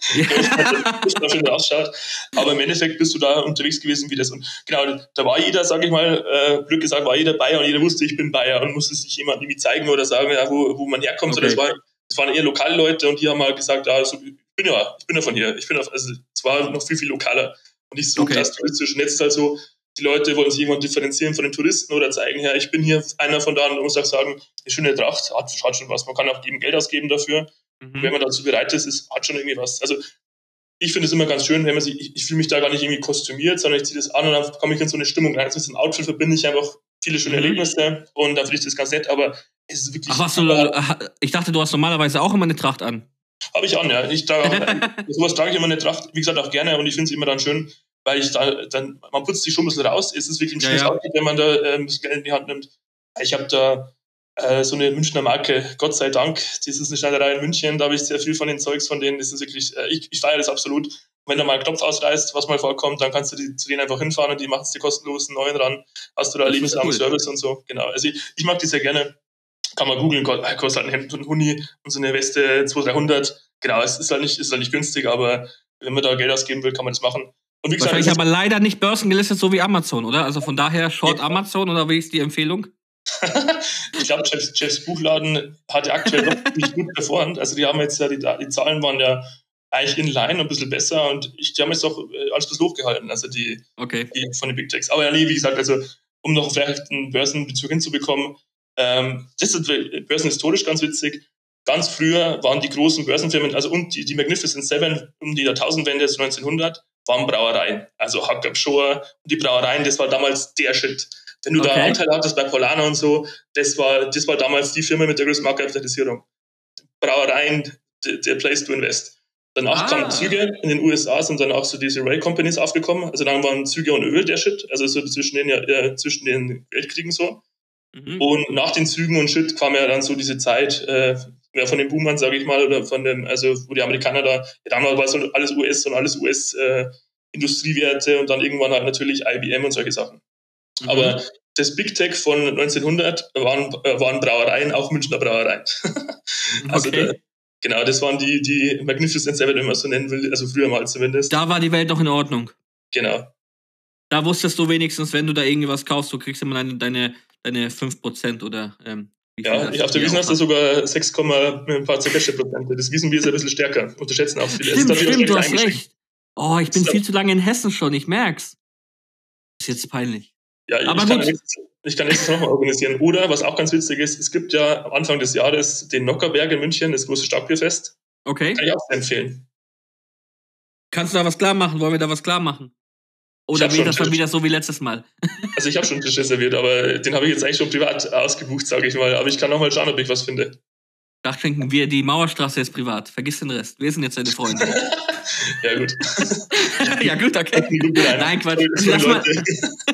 das da schön ausschaut. Aber im Endeffekt bist du da unterwegs gewesen wie das. Und genau, da war jeder, sage ich mal, äh, blöd gesagt, war jeder Bayer und jeder wusste, ich bin Bayer und musste sich jemand irgendwie zeigen oder sagen, ja, wo, wo man herkommt. Okay. Okay. Das, war, das waren eher lokale Leute und die haben mal gesagt, ja, so, ich bin ja, ich bin ja von hier. Ich bin auf, also es war noch viel, viel lokaler. und nicht so Okay. krass touristisch. Und jetzt ist halt so, die Leute wollen sich irgendwann differenzieren von den Touristen oder zeigen, ja, ich bin hier einer von da und muss auch sagen, eine schöne Tracht hat, hat schon was. Man kann auch eben Geld ausgeben dafür. Mhm. Und wenn man dazu bereit ist, ist, hat schon irgendwie was. Also ich finde es immer ganz schön, wenn man sich, ich, ich fühle mich da gar nicht irgendwie kostümiert, sondern ich ziehe das an und dann komme ich in so eine Stimmung rein. Also mit dem Outfit verbinde ich einfach viele schöne Mhm. Erlebnisse und dann finde ich das ganz nett, aber es ist wirklich... Ach was, du, ich dachte, du hast normalerweise auch immer eine Tracht an. Habe ich an, ja. Ich trage auch, sowas trage ich immer eine Tracht, wie gesagt, auch gerne und ich finde es immer dann schön, weil ich da dann, man putzt sich schon ein bisschen raus. Es ist wirklich ein Ja, schönes ja. Outfit, wenn man da ähm, das Geld in die Hand nimmt. Ich habe da äh, so eine Münchner Marke, Gott sei Dank. Das ist eine Schneiderei in München, da habe ich sehr viel von den Zeugs von denen. Das ist wirklich, äh, ich, ich feiere das absolut. Wenn da mal ein Knopf ausreißt, was mal vorkommt, dann kannst du die, zu denen einfach hinfahren und die machen es dir kostenlos einen neuen ran. Hast du da Das ist lebenslangen cool. Service und so. Genau. Also ich, ich mag die sehr gerne. Kann man googeln, kostet halt ein Hemd und ein Huni und so eine Weste zweihundert, dreihundert. Genau, es ist halt nicht, ist halt nicht günstig, aber wenn man da Geld ausgeben will, kann man das machen. Und wie gesagt, Wahrscheinlich es ist- aber leider nicht börsengelistet, so wie Amazon, oder? Also von daher Short Ja. Amazon, oder wie ist die Empfehlung? ich glaube, Jeffs, Jeffs Buchladen hat ja aktuell noch nicht gut performt. Also die haben jetzt ja, die, die Zahlen waren ja eigentlich in line und ein bisschen besser und ich, die haben jetzt auch äh, alles ein bisschen hochgehalten, also die, Okay. die von den Big Techs. Aber ja, nee, wie gesagt, also um noch vielleicht einen Börsenbezug hinzubekommen, ähm, das ist börsenhistorisch ganz witzig. Ganz früher waren die großen Börsenfirmen, also und die, die Magnificent Seven um die Jahrtausendwende, so neunzehnhundert, waren Brauereien. Also Hackab Schoer und die Brauereien, das war damals der Shit. Wenn du Okay. da Anteil hattest bei Polana und so, das war, das war damals die Firma mit der größten Marktkapitalisierung. Brauereien, der, der Place to invest. Danach Ah. kamen Züge, in den U S A sind dann auch so diese Rail Companies aufgekommen, also dann waren Züge und Öl der Shit, also so zwischen den, äh, zwischen den Weltkriegen so. Mhm. Und nach den Zügen und Shit kam ja dann so diese Zeit, äh, ja, von den Boomern, sage ich mal, oder von dem, also wo die Amerikaner da, ja, dann war es alles U S und alles U S äh, Industriewerte und dann irgendwann halt natürlich I B M und solche Sachen. Mhm. Aber das Big Tech von neunzehnhundert waren, äh, waren Brauereien, auch Münchner Brauereien. also Okay. da, genau, das waren die, die Magnificent Seven, wenn man es so nennen will, also früher mal zumindest. Da war die Welt noch in Ordnung. Genau. Da wusstest du wenigstens, wenn du da irgendwas kaufst, du kriegst immer deine, deine, deine fünf Prozent oder ähm, wie viel Ja, das ich auf der hier Wiesn auch hast du hat. sogar sechs, ein paar zerquetschte Prozente. Das Wiesenbier ist ein bisschen stärker. Unterschätzen auch viele. Es ist Stimmt, natürlich auch stimmt, du schlecht hast eingeschränkt. recht. Oh, ich bin So. viel zu lange in Hessen schon, ich merk's. Ist jetzt peinlich. Ja, ich, Aber kann gut. nächstes, ich kann nächstes nochmal organisieren. Oder, was auch ganz witzig ist, es gibt ja am Anfang des Jahres den Nockerberg in München, das große Starkbierfest. Okay. Kann ich auch sehr empfehlen. Kannst du da was klar machen? Wollen wir da was klar machen? Oder hab wird schon das dann Tisch. wieder so wie letztes Mal? Also ich habe schon einen Tisch reserviert, aber den habe ich jetzt eigentlich schon privat ausgebucht, sage ich mal. Aber ich kann noch mal schauen, ob ich was finde. Da schenken wir die Mauerstraße jetzt privat. Vergiss den Rest. Wir sind jetzt deine Freunde. Ja, gut. Ja, gut, okay. Nein, Quatsch. Sorry, Lass mal. Leute.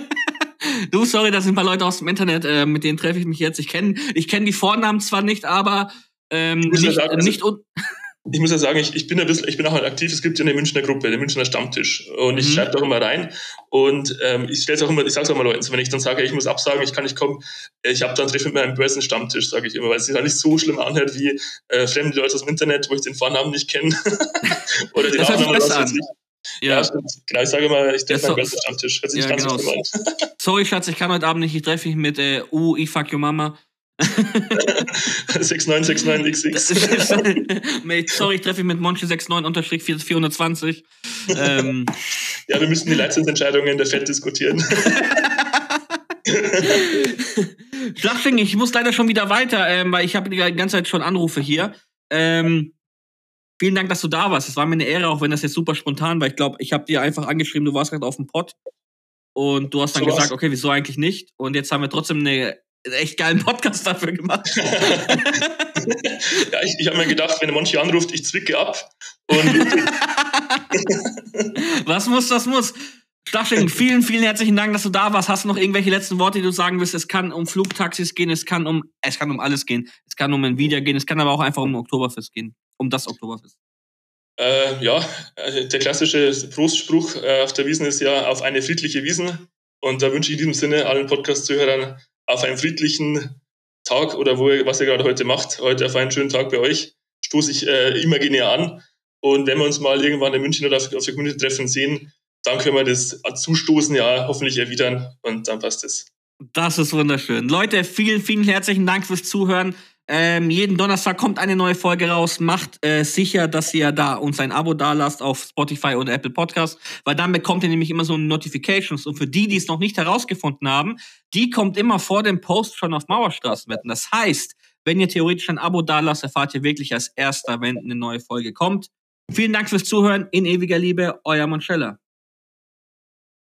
Du, sorry, das sind ein paar Leute aus dem Internet, äh, mit denen treffe ich mich jetzt. Ich kenne ich kenn die Vornamen zwar nicht, aber ähm, muss ja nicht, sagen, also- nicht un Ich muss ja sagen, ich, ich bin ein bisschen, ich bin auch halt aktiv. Es gibt ja eine Münchner Gruppe, den Münchner Stammtisch. Und ich Mhm. schreibe da auch immer rein. Und ähm, ich stelle es auch immer, ich sage es auch mal Leuten, so, wenn ich dann sage, ich muss absagen, ich kann nicht kommen, äh, ich habe dann Treffen mit meinem Börsenstammtisch, sage ich immer, weil es sich halt nicht so schlimm anhört wie äh, fremde Leute aus dem Internet, wo ich den Vornamen nicht kenne. Oder den Das hört sich Nachnamen besser was weiß an. ich. Ja, Ja, stimmt. Genau, ich sage immer, ich treffe Ja, meinen so- Börsenstammtisch. Hört sich ja, nicht ganz genau. so schlimm an. sorry, Schatz, ich kann heute Abend nicht. Ich treffe mich mit äh, U, I fuck your Mama. sechs neun sechs neun X X. Mate, sorry, ich treffe mich mit Monchi neunundachtzig vierhundertzwanzig. ähm, Ja, wir müssen die Leitzinsentscheidungen der Fed diskutieren. Schlachting, ich muss leider schon wieder weiter, ähm, weil ich habe die ganze Zeit schon Anrufe hier. Ähm, vielen Dank, dass du da warst. Es war mir eine Ehre, auch wenn das jetzt super spontan war. Ich glaube, ich habe dir einfach angeschrieben, du warst gerade auf dem Pod. Und du hast dann So gesagt, was. okay, wieso eigentlich nicht? Und jetzt haben wir trotzdem einen echt geilen Podcast dafür gemacht. Ja, ich, ich habe mir gedacht, wenn der Monchi anruft, ich zwicke ab. Und Was muss, das muss. Schlachting, vielen, vielen herzlichen Dank, dass du da warst. Hast du noch irgendwelche letzten Worte, die du sagen willst? Es kann um Flugtaxis gehen, es kann um, es kann um alles gehen. Es kann um Nvidia gehen, es kann aber auch einfach um Oktoberfest gehen. Um das Oktoberfest. äh, ja, äh, der klassische Prostspruch äh, auf der Wiesn ist ja auf eine friedliche Wiesn. Und da wünsche ich in diesem Sinne allen Podcast-Zuhörern auf einen friedlichen Tag oder wo ihr, was ihr gerade heute macht, heute auf einen schönen Tag bei euch, stoße ich äh, imaginär an. Und wenn wir uns mal irgendwann in München oder auf, auf der Community-Treffen sehen, dann können wir das Zustoßen ja hoffentlich erwidern und dann passt es. Das ist wunderschön. Leute, vielen, vielen herzlichen Dank fürs Zuhören. Ähm, jeden Donnerstag kommt eine neue Folge raus. Macht äh, sicher, dass ihr da uns ein Abo dalasst auf Spotify oder Apple Podcast, weil dann bekommt ihr nämlich immer so Notifications. Und für die, die es noch nicht herausgefunden haben, die kommt immer vor dem Post schon auf Mauerstraßenwetten. Das heißt, wenn ihr theoretisch ein Abo dalasst, erfahrt ihr wirklich als Erster, wenn eine neue Folge kommt. Vielen Dank fürs Zuhören. In ewiger Liebe, euer Monchella.